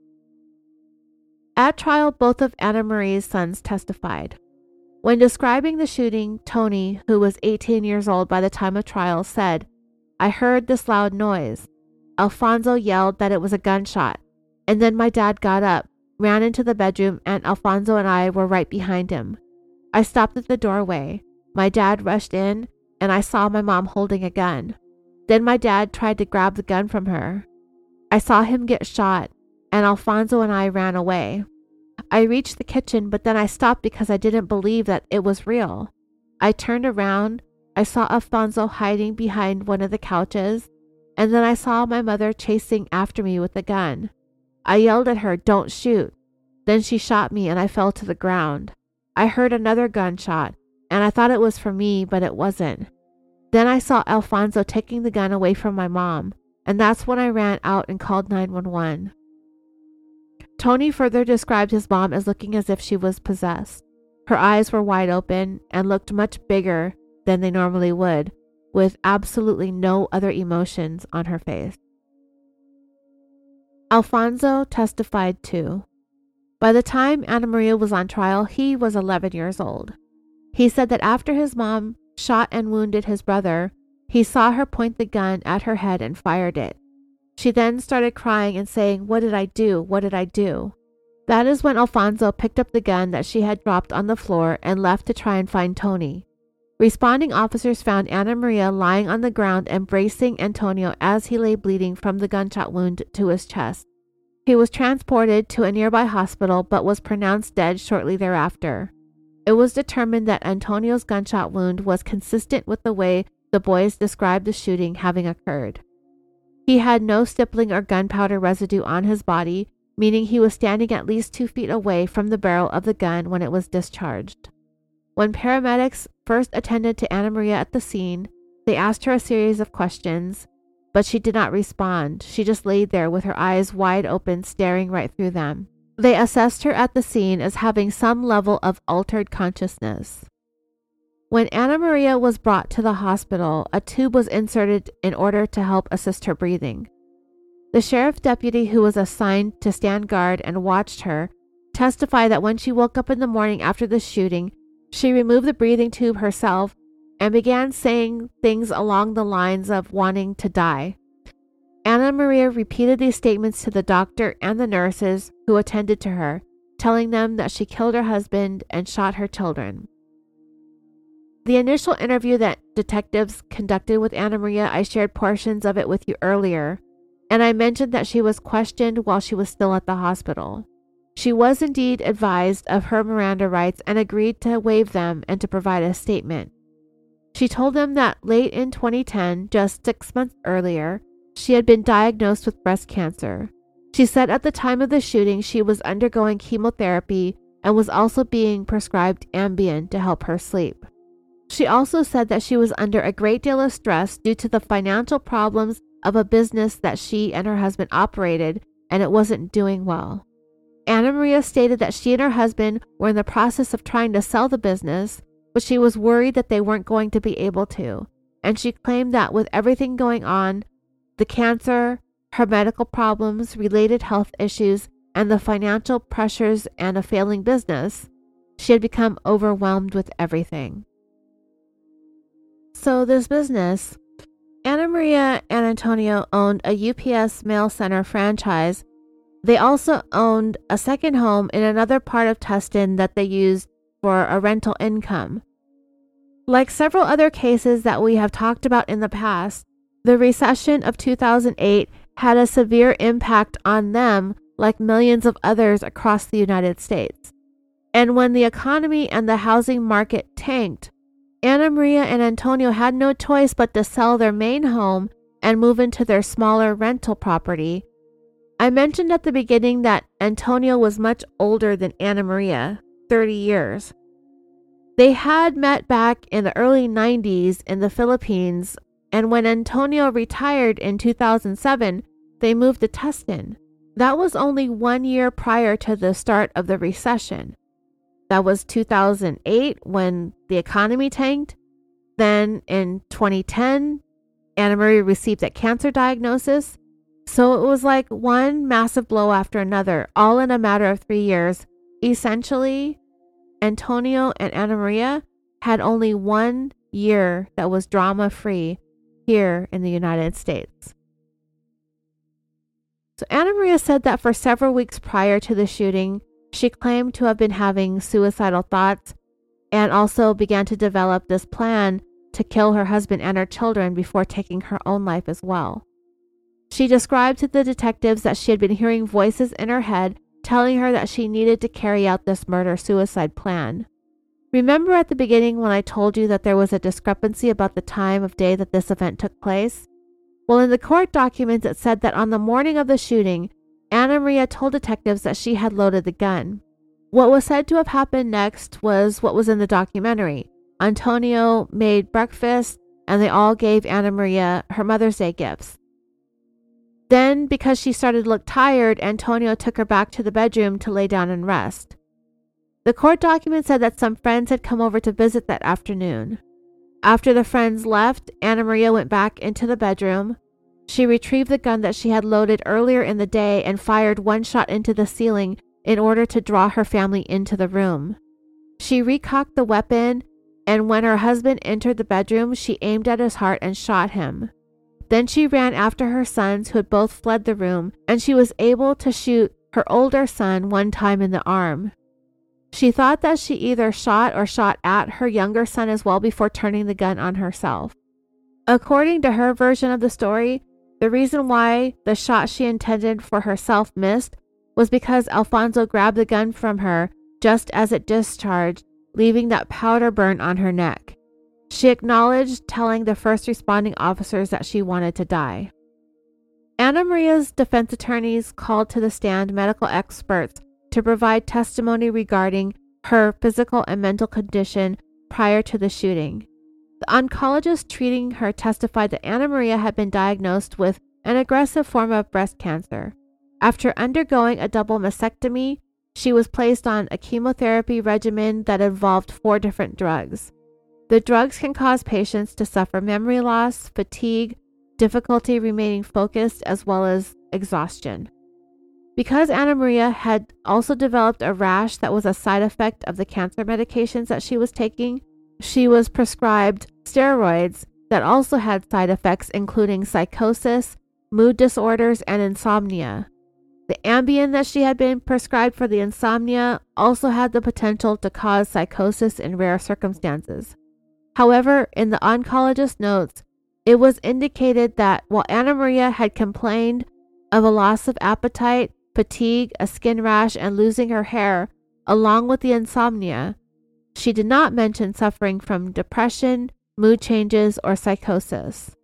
At trial, both of Ana Maria's sons testified. When describing the shooting, Tony, who was 18 years old by the time of trial, said, "I heard this loud noise. Alfonso yelled that it was a gunshot, and then my dad got up, ran into the bedroom, and Alfonso and I were right behind him. I stopped at the doorway. My dad rushed in, and I saw my mom holding a gun. Then my dad tried to grab the gun from her. I saw him get shot, and Alfonso and I ran away. I reached the kitchen, but then I stopped because I didn't believe that it was real. I turned around, I saw Alfonso hiding behind one of the couches, and then I saw my mother chasing after me with a gun. I yelled at her, 'Don't shoot.' Then she shot me and I fell to the ground. I heard another gunshot, and I thought it was for me, but it wasn't. Then I saw Alfonso taking the gun away from my mom, and that's when I ran out and called 911. Tony further described his mom as looking as if she was possessed. Her eyes were wide open and looked much bigger than they normally would, with absolutely no other emotions on her face. Alfonso testified too. By the time Ana Maria was on trial, he was 11 years old. He said that after his mom shot and wounded his brother, he saw her point the gun at her head and fired it. She then started crying and saying, 'What did I do? What did I do?' That is when Alfonso picked up the gun that she had dropped on the floor and left to try and find Tony. Responding officers found Ana Maria lying on the ground embracing Antonio as he lay bleeding from the gunshot wound to his chest. He was transported to a nearby hospital but was pronounced dead shortly thereafter. It was determined that Antonio's gunshot wound was consistent with the way the boys described the shooting having occurred. He had no stippling or gunpowder residue on his body, meaning he was standing at least 2 feet away from the barrel of the gun when it was discharged. When paramedics first attended to Ana Maria at the scene, they asked her a series of questions, but she did not respond. She just laid there with her eyes wide open, staring right through them. They assessed her at the scene as having some level of altered consciousness. When Ana Maria was brought to the hospital, a tube was inserted in order to help assist her breathing. The sheriff deputy who was assigned to stand guard and watched her testified that when she woke up in the morning after the shooting, She removed the breathing tube herself and began saying things along the lines of wanting to die. Anna Maria repeated these statements to the doctor and the nurses who attended to her, telling them that she killed her husband and shot her children. The initial interview that detectives conducted with Anna Maria, I shared portions of it with you earlier, and I mentioned that she was questioned while she was still at the hospital. She was indeed advised of her Miranda rights and agreed to waive them and to provide a statement. She told them that late in 2010, just 6 months earlier, she had been diagnosed with breast cancer. She said at the time of the shooting she was undergoing chemotherapy and was also being prescribed Ambien to help her sleep. She also said that she was under a great deal of stress due to the financial problems of a business that she and her husband operated, and it wasn't doing well. Anna Maria stated that she and her husband were in the process of trying to sell the business, but she was worried that they weren't going to be able to, and she claimed that with everything going on, the cancer, her medical problems, related health issues, and the financial pressures and a failing business, she had become overwhelmed with everything. So this business, Anna Maria and Antonio owned a UPS mail center franchise. They also owned a second home in another part of Tustin that they used for a rental income. Like several other cases that we have talked about in the past, the recession of 2008 had a severe impact on them, like millions of others across the United States. And when the economy and the housing market tanked, Anna Maria and Antonio had no choice but to sell their main home and move into their smaller rental property. I mentioned at the beginning that Antonio was much older than Anna Maria, 30 years. They had met back in the early 90s in the Philippines, and when Antonio retired in 2007, they moved to Tustin. That was only 1 year prior to the start of the recession. That was 2008 when the economy tanked. Then in 2010, Anna Maria received a cancer diagnosis. So it was like one massive blow after another, all in a matter of 3 years. Essentially, Antonio and Anna Maria had only 1 year that was drama-free here in the United States. So Anna Maria said that for several weeks prior to the shooting, she claimed to have been having suicidal thoughts and also began to develop this plan to kill her husband and her children before taking her own life as well. She described to the detectives that she had been hearing voices in her head telling her that she needed to carry out this murder-suicide plan. Remember at the beginning when I told you that there was a discrepancy about the time of day that this event took place? Well, in the court documents it said that on the morning of the shooting, Anna Maria told detectives that she had loaded the gun. What was said to have happened next was what was in the documentary. Antonio made breakfast and they all gave Anna Maria her Mother's Day gifts. Then, because she started to look tired, Antonio took her back to the bedroom to lay down and rest. The court document said that some friends had come over to visit that afternoon. After the friends left, Anna Maria went back into the bedroom. She retrieved the gun that she had loaded earlier in the day and fired one shot into the ceiling in order to draw her family into the room. She recocked the weapon, and when her husband entered the bedroom, she aimed at his heart and shot him. Then she ran after her sons who had both fled the room, and she was able to shoot her older son one time in the arm. She thought that she either shot or shot at her younger son as well before turning the gun on herself. According to her version of the story, the reason why the shot she intended for herself missed was because Alfonso grabbed the gun from her just as it discharged, leaving that powder burn on her neck. She acknowledged telling the first responding officers that she wanted to die. Anna Maria's defense attorneys called to the stand medical experts to provide testimony regarding her physical and mental condition prior to the shooting. The oncologist treating her testified that Anna Maria had been diagnosed with an aggressive form of breast cancer. After undergoing a double mastectomy, she was placed on a chemotherapy regimen that involved 4 different drugs. The drugs can cause patients to suffer memory loss, fatigue, difficulty remaining focused, as well as exhaustion. Because Anna Maria had also developed a rash that was a side effect of the cancer medications that she was taking, she was prescribed steroids that also had side effects, including psychosis, mood disorders, and insomnia. The Ambien that she had been prescribed for the insomnia also had the potential to cause psychosis in rare circumstances. However, in the oncologist's notes, it was indicated that while Anna Maria had complained of a loss of appetite, fatigue, a skin rash, and losing her hair, along with the insomnia, she did not mention suffering from depression, mood changes, or psychosis.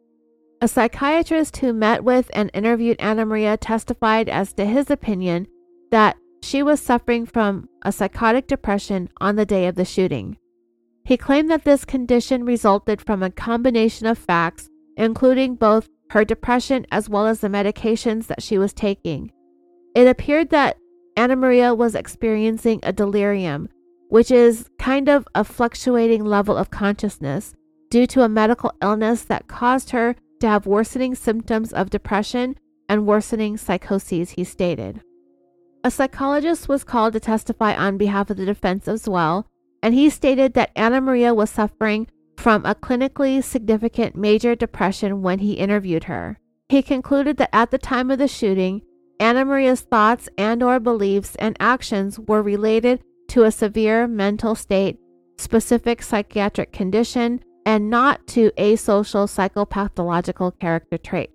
A psychiatrist who met with and interviewed Anna Maria testified as to his opinion that she was suffering from a psychotic depression on the day of the shooting. He claimed that this condition resulted from a combination of facts, including both her depression as well as the medications that she was taking. It appeared that Anna Maria was experiencing a delirium, which is kind of a fluctuating level of consciousness due to a medical illness that caused her to have worsening symptoms of depression and worsening psychoses, he stated. A psychologist was called to testify on behalf of the defense as well, and he stated that Anna Maria was suffering from a clinically significant major depression when he interviewed her. He concluded that at the time of the shooting, Anna Maria's thoughts and/or beliefs and actions were related to a severe mental state, specific psychiatric condition, and not to asocial psychopathological character trait.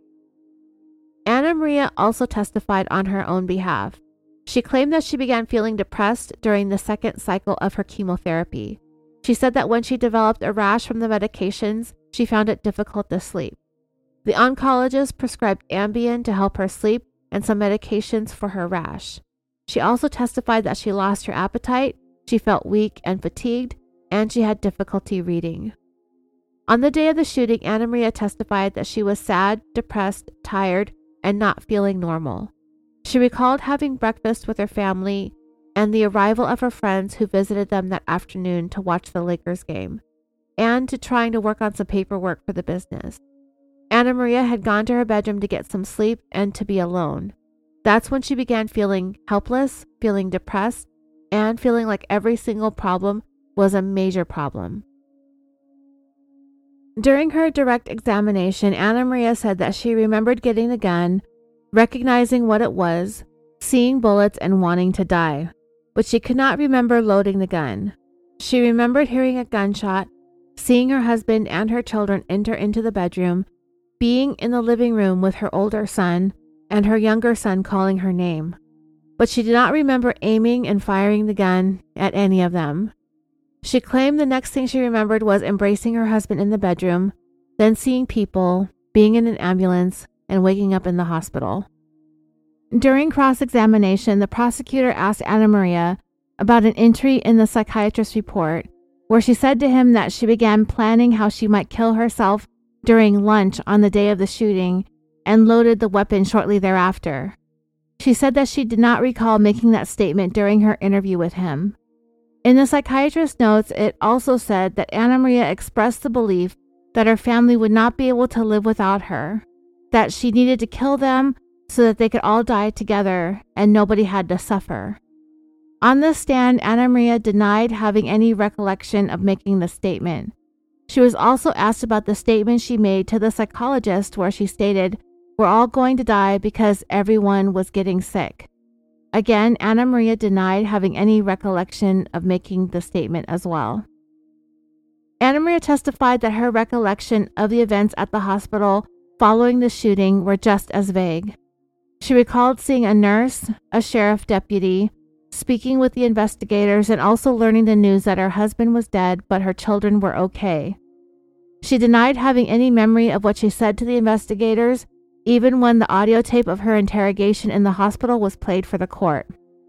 Anna Maria also testified on her own behalf. She claimed that she began feeling depressed during the second cycle of her chemotherapy. She said that when she developed a rash from the medications, she found it difficult to sleep. The oncologist prescribed Ambien to help her sleep and some medications for her rash. She also testified that she lost her appetite, she felt weak and fatigued, and she had difficulty reading. On the day of the shooting, Anna Maria testified that she was sad, depressed, tired, and not feeling normal. She recalled having breakfast with her family and the arrival of her friends who visited them that afternoon to watch the Lakers game, and to trying to work on some paperwork for the business. Anna Maria had gone to her bedroom to get some sleep and to be alone. That's when she began feeling helpless, feeling depressed, and feeling like every single problem was a major problem. During her direct examination, Anna Maria said that she remembered getting the gun, recognizing what it was, seeing bullets, and wanting to die, but she could not remember loading the gun. She remembered hearing a gunshot, seeing her husband and her children enter into the bedroom, being in the living room with her older son, and her younger son calling her name. But she did not remember aiming and firing the gun at any of them. She claimed the next thing she remembered was embracing her husband in the bedroom, then seeing people, being in an ambulance, and waking up in the hospital. During cross-examination, the prosecutor asked Anna Maria about an entry in the psychiatrist's report where she said to him that she began planning how she might kill herself during lunch on the day of the shooting and loaded the weapon shortly thereafter. She said that she did not recall making that statement during her interview with him. In the psychiatrist's notes, it also said that Anna Maria expressed the belief that her family would not be able to live without her, that she needed to kill them so that they could all die together and nobody had to suffer. On the stand, Anna Maria denied having any recollection of making the statement. She was also asked about the statement she made to the psychologist where she stated, "We're all going to die because everyone was getting sick." Again, Anna Maria denied having any recollection of making the statement as well. Anna Maria testified that her recollection of the events at the hospital following the shooting were just as vague. She recalled seeing a nurse, a sheriff deputy, speaking with the investigators, and also learning the news that her husband was dead but her children were okay. She denied having any memory of what she said to the investigators, even when the audio tape of her interrogation in the hospital was played for the court.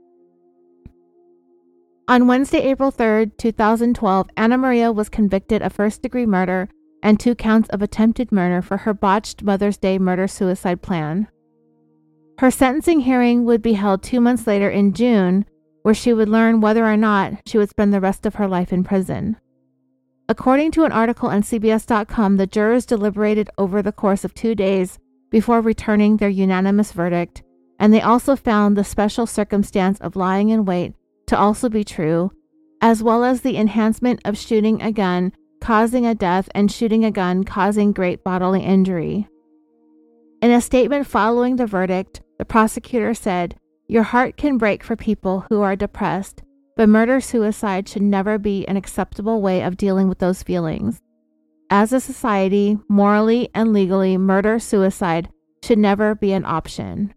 On Wednesday, April 3rd, 2012, Anna Maria was convicted of first-degree murder and 2 counts of attempted murder for her botched Mother's Day murder-suicide plan. Her sentencing hearing would be held 2 months later in June, where she would learn whether or not she would spend the rest of her life in prison. According to an article on CBS.com, the jurors deliberated over the course of 2 days before returning their unanimous verdict, and they also found the special circumstance of lying in wait to also be true, as well as the enhancement of shooting a gun causing a death and shooting a gun causing great bodily injury. In a statement following the verdict, the prosecutor said, "Your heart can break for people who are depressed, but murder-suicide should never be an acceptable way of dealing with those feelings. As a society, morally and legally, murder-suicide should never be an option."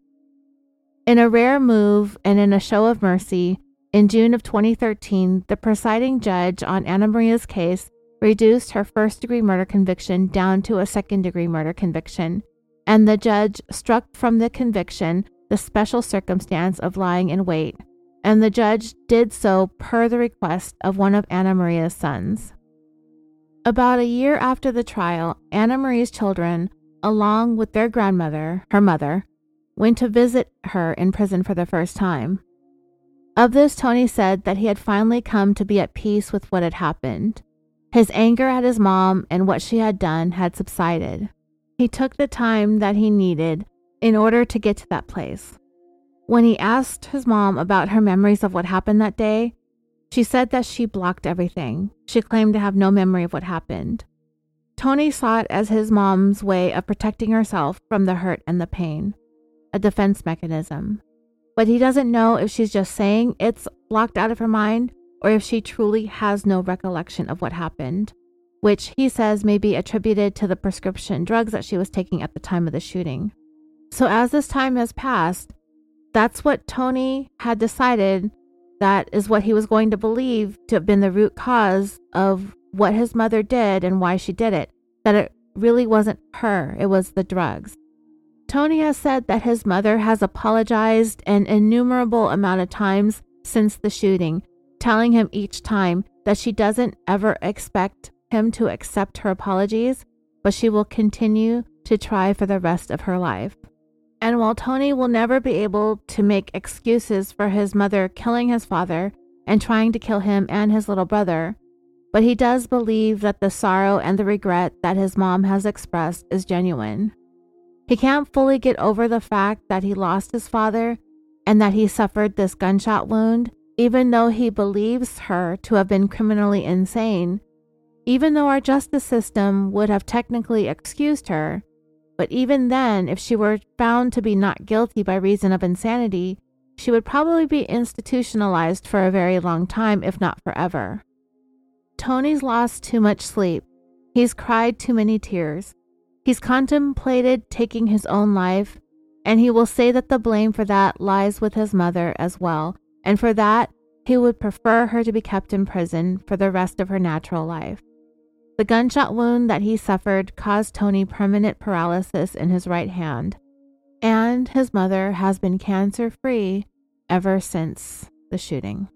In a rare move and in a show of mercy, in June of 2013, the presiding judge on Anna Maria's case reduced her first-degree murder conviction down to a second-degree murder conviction, and the judge struck from the conviction the special circumstance of lying in wait, and the judge did so per the request of one of Anna Maria's sons. About a year after the trial, Anna Marie's children, along with their grandmother, her mother, went to visit her in prison for the first time. Of this, Tony said that he had finally come to be at peace with what had happened. His anger at his mom and what she had done had subsided. He took the time that he needed in order to get to that place. When he asked his mom about her memories of what happened that day, she said that she blocked everything. She claimed to have no memory of what happened. Tony saw it as his mom's way of protecting herself from the hurt and the pain, a defense mechanism. But he doesn't know if she's just saying it's blocked out of her mind or if she truly has no recollection of what happened, which he says may be attributed to the prescription drugs that she was taking at the time of the shooting. So as this time has passed, that's what Tony had decided that is what he was going to believe to have been the root cause of what his mother did and why she did it, that it really wasn't her, it was the drugs. Tony has said that his mother has apologized an innumerable amount of times since the shooting, telling him each time that she doesn't ever expect him to accept her apologies, but she will continue to try for the rest of her life. And while Tony will never be able to make excuses for his mother killing his father and trying to kill him and his little brother, but he does believe that the sorrow and the regret that his mom has expressed is genuine. He can't fully get over the fact that he lost his father and that he suffered this gunshot wound, even though he believes her to have been criminally insane, even though our justice system would have technically excused her. But even then, if she were found to be not guilty by reason of insanity, she would probably be institutionalized for a very long time, if not forever. Tony's lost too much sleep. He's cried too many tears. He's contemplated taking his own life, and he will say that the blame for that lies with his mother as well, and for that, he would prefer her to be kept in prison for the rest of her natural life. The gunshot wound that he suffered caused Tony permanent paralysis in his right hand, and his mother has been cancer-free ever since the shooting.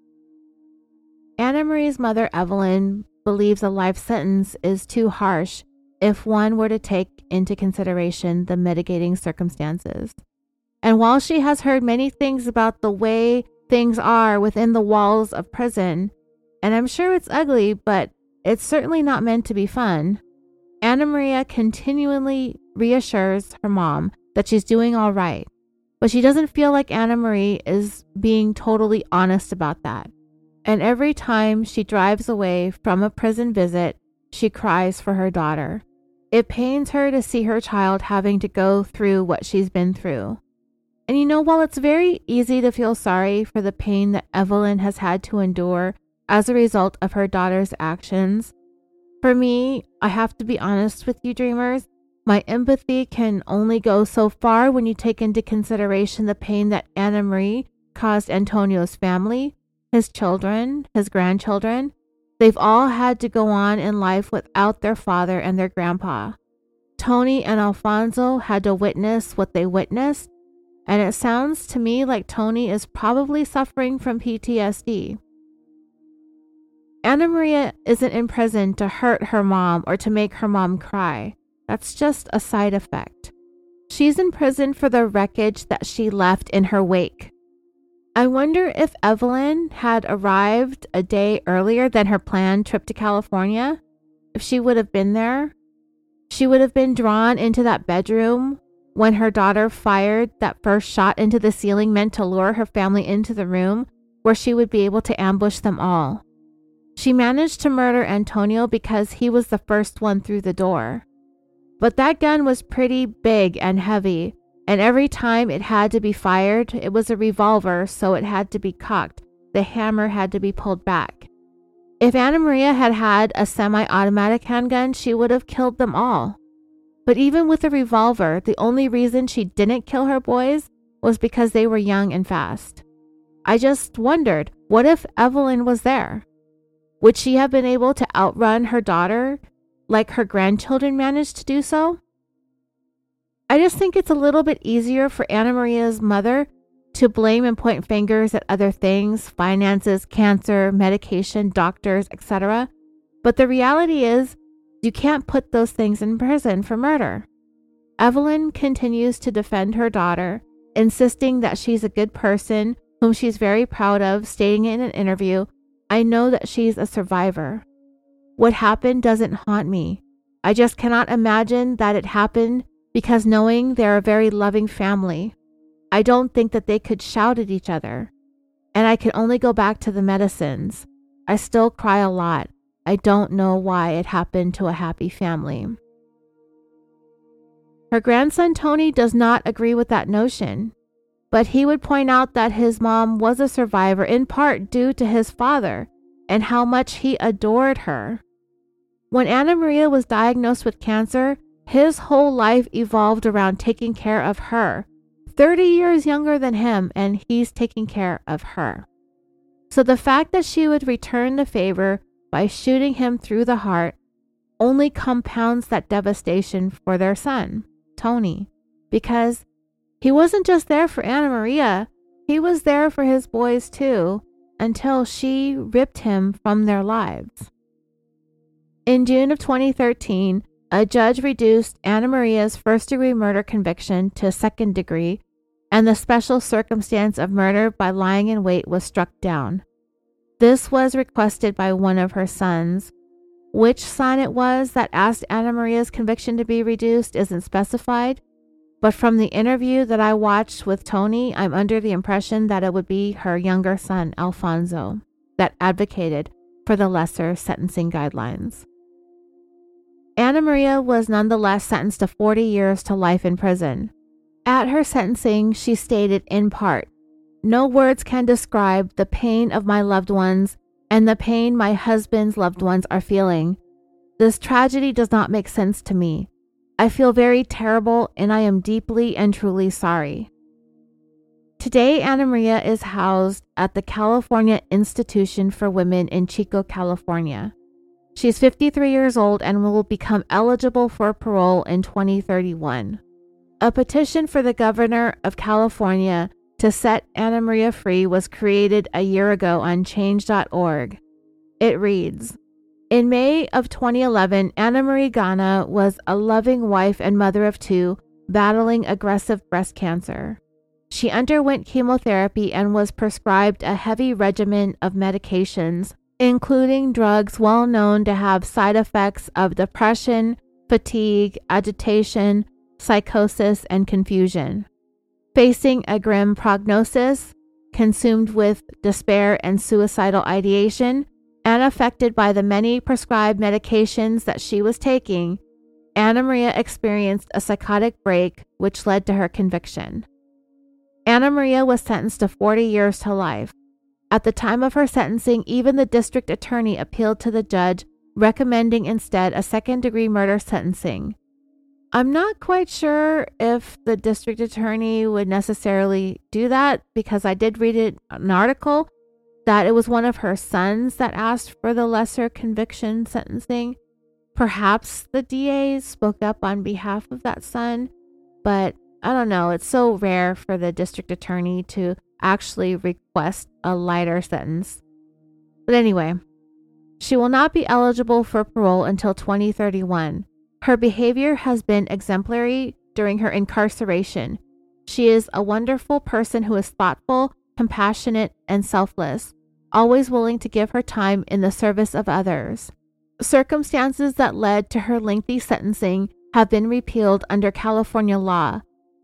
Anna Marie's mother, Evelyn, believes a life sentence is too harsh if one were to take into consideration the mitigating circumstances. And while she has heard many things about the way things are within the walls of prison, and I'm sure it's ugly, but it's certainly not meant to be fun, Anna Maria continually reassures her mom that she's doing all right, but she doesn't feel like Anna Marie is being totally honest about that. And every time she drives away from a prison visit, she cries for her daughter. It pains her to see her child having to go through what she's been through. And you know, while it's very easy to feel sorry for the pain that Evelyn has had to endure as a result of her daughter's actions, for me, I have to be honest with you, dreamers, my empathy can only go so far when you take into consideration the pain that Anna Marie caused Antonio's family, his children, his grandchildren. They've all had to go on in life without their father and their grandpa. Tony and Alfonso had to witness what they witnessed, and it sounds to me like Tony is probably suffering from PTSD. Anna Maria isn't in prison to hurt her mom or to make her mom cry. That's just a side effect. She's in prison for the wreckage that she left in her wake. I wonder if Evelyn had arrived a day earlier than her planned trip to California, if she would have been there. She would have been drawn into that bedroom when her daughter fired that first shot into the ceiling meant to lure her family into the room where she would be able to ambush them all. She managed to murder Antonio because he was the first one through the door. But that gun was pretty big and heavy, and every time it had to be fired, it was a revolver, so it had to be cocked. The hammer had to be pulled back. If Anna Maria had had a semi-automatic handgun, she would have killed them all. But even with a revolver, the only reason she didn't kill her boys was because they were young and fast. I just wondered, what if Evelyn was there? Would she have been able to outrun her daughter like her grandchildren managed to do so? I just think it's a little bit easier for Anna Maria's mother to blame and point fingers at other things, finances, cancer, medication, doctors, etc. But the reality is, you can't put those things in prison for murder. Evelyn continues to defend her daughter, insisting that she's a good person whom she's very proud of, stating in an interview, "I know that she's a survivor. What happened doesn't haunt me. I just cannot imagine that it happened because knowing they're a very loving family, I don't think that they could shout at each other. And I can only go back to the medicines. I still cry a lot. I don't know why it happened to a happy family." Her grandson Tony does not agree with that notion, but he would point out that his mom was a survivor in part due to his father and how much he adored her. When Anna Maria was diagnosed with cancer, his whole life evolved around taking care of her. 30 years younger than him, and he's taking care of her. So the fact that she would return the favor by shooting him through the heart only compounds that devastation for their son, Tony, because he wasn't just there for Anna Maria, he was there for his boys too, until she ripped him from their lives. In June of 2013, a judge reduced Anna Maria's first-degree murder conviction to second degree, and the special circumstance of murder by lying in wait was struck down. This was requested by one of her sons. Which son it was that asked Anna Maria's conviction to be reduced isn't specified, but from the interview that I watched with Tony, I'm under the impression that it would be her younger son, Alfonso, that advocated for the lesser sentencing guidelines. Anna Maria was nonetheless sentenced to 40 years to life in prison. At her sentencing, she stated in part, "No words can describe the pain of my loved ones and the pain my husband's loved ones are feeling. This tragedy does not make sense to me. I feel very terrible and I am deeply and truly sorry." Today, Anna Maria is housed at the California Institution for Women in Chico, California. She's 53 years old and will become eligible for parole in 2031. A petition for the governor of California to set Anna Maria free was created a year ago on change.org. It reads, "In May of 2011, Anna Maria Gana was a loving wife and mother of two battling aggressive breast cancer. She underwent chemotherapy and was prescribed a heavy regimen of medications, including drugs well known to have side effects of depression, fatigue, agitation, psychosis, and confusion. Facing a grim prognosis, consumed with despair and suicidal ideation, and affected by the many prescribed medications that she was taking, Anna Maria experienced a psychotic break which led to her conviction. Anna Maria was sentenced to 40 years to life. At the time of her sentencing, even the district attorney appealed to the judge, recommending instead a second-degree murder sentencing. I'm not quite sure if the district attorney would necessarily do that, because I did read an article that it was one of her sons that asked for the lesser conviction sentencing. Perhaps the DA spoke up on behalf of that son, but I don't know. It's so rare for the district attorney to actually request a lighter sentence. But anyway, she will not be eligible for parole until 2031. Her behavior has been exemplary during her incarceration. She is a wonderful person who is thoughtful, compassionate, and selfless, always willing to give her time in the service of others. Circumstances that led to her lengthy sentencing have been repealed under California law,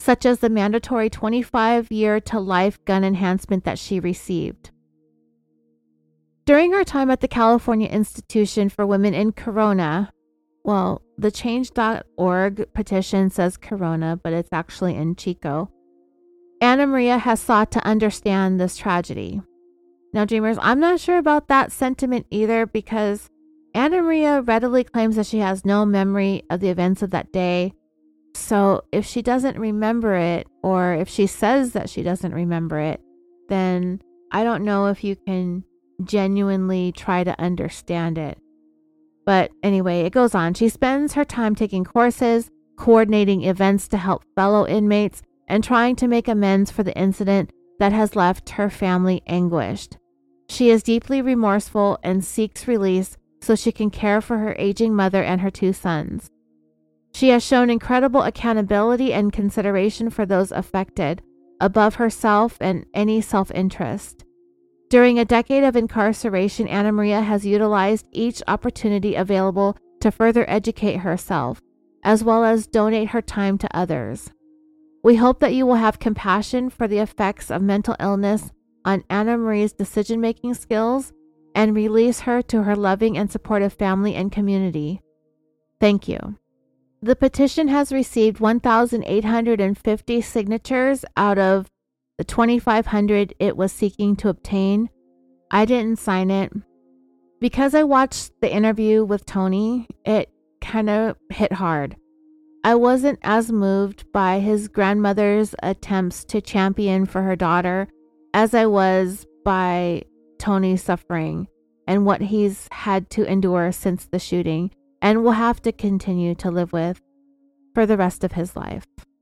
such as the mandatory 25-year to life gun enhancement that she received. During her time at the California Institution for Women in Corona, well, the change.org petition says Corona, but it's actually in Chico, Anna Maria has sought to understand this tragedy. Now, dreamers, I'm not sure about that sentiment either, because Anna Maria readily claims that she has no memory of the events of that day. So if she doesn't remember it, or if she says that she doesn't remember it, then I don't know if you can genuinely try to understand it. But anyway, it goes on. She spends her time taking courses, coordinating events to help fellow inmates, and trying to make amends for the incident that has left her family anguished. She is deeply remorseful and seeks release so she can care for her aging mother and her 2 sons. She has shown incredible accountability and consideration for those affected, above herself and any self-interest. During a decade of incarceration, Anna Maria has utilized each opportunity available to further educate herself, as well as donate her time to others. We hope that you will have compassion for the effects of mental illness on Anna Maria's decision-making skills and release her to her loving and supportive family and community. Thank you. The petition has received 1,850 signatures out of the 2,500 it was seeking to obtain. I didn't sign it. Because I watched the interview with Tony, it kind of hit hard. I wasn't as moved by his grandmother's attempts to champion for her daughter as I was by Tony's suffering and what he's had to endure since the shooting and will have to continue to live with for the rest of his life.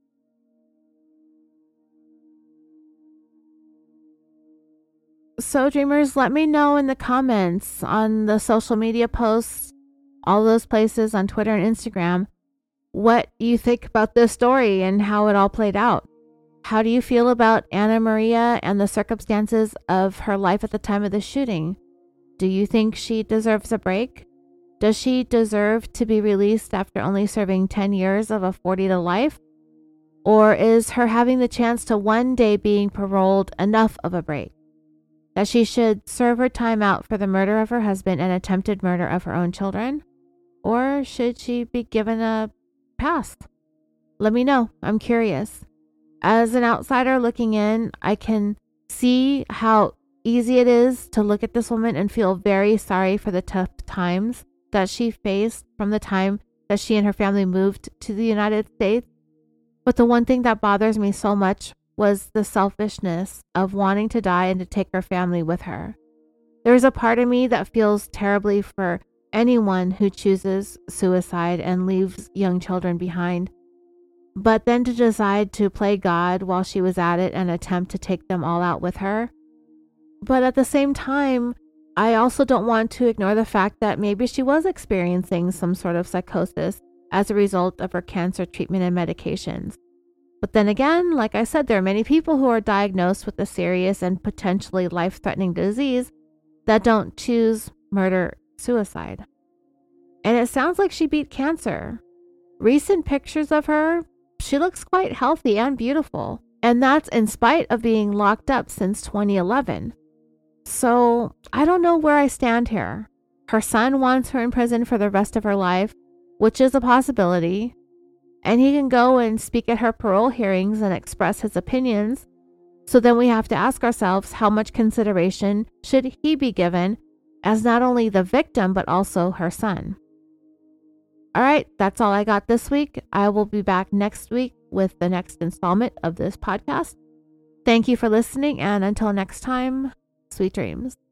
So dreamers, let me know in the comments on the social media posts, all those places on Twitter and Instagram, what you think about this story and how it all played out. How do you feel about Anna Maria and the circumstances of her life at the time of the shooting? Do you think she deserves a break? Does she deserve to be released after only serving 10 years of a 40 to life? Or is her having the chance to one day being paroled enough of a break? That she should serve her time out for the murder of her husband and attempted murder of her own children? Or should she be given a pass? Let me know. I'm curious. As an outsider looking in, I can see how easy it is to look at this woman and feel very sorry for the tough times that she faced from the time that she and her family moved to the United States. But the one thing that bothers me so much was the selfishness of wanting to die and to take her family with her. There's a part of me that feels terribly for anyone who chooses suicide and leaves young children behind. But then to decide to play God while she was at it and attempt to take them all out with her. But at the same time, I also don't want to ignore the fact that maybe she was experiencing some sort of psychosis as a result of her cancer treatment and medications. But then again, like I said, there are many people who are diagnosed with a serious and potentially life-threatening disease that don't choose murder-suicide. And it sounds like she beat cancer. Recent pictures of her, she looks quite healthy and beautiful. And that's in spite of being locked up since 2011. So I don't know where I stand here. Her son wants her in prison for the rest of her life, which is a possibility. And he can go and speak at her parole hearings and express his opinions. So then we have to ask ourselves, how much consideration should he be given as not only the victim, but also her son? All right, that's all I got this week. I will be back next week with the next installment of this podcast. Thank you for listening, and until next time, sweet dreams.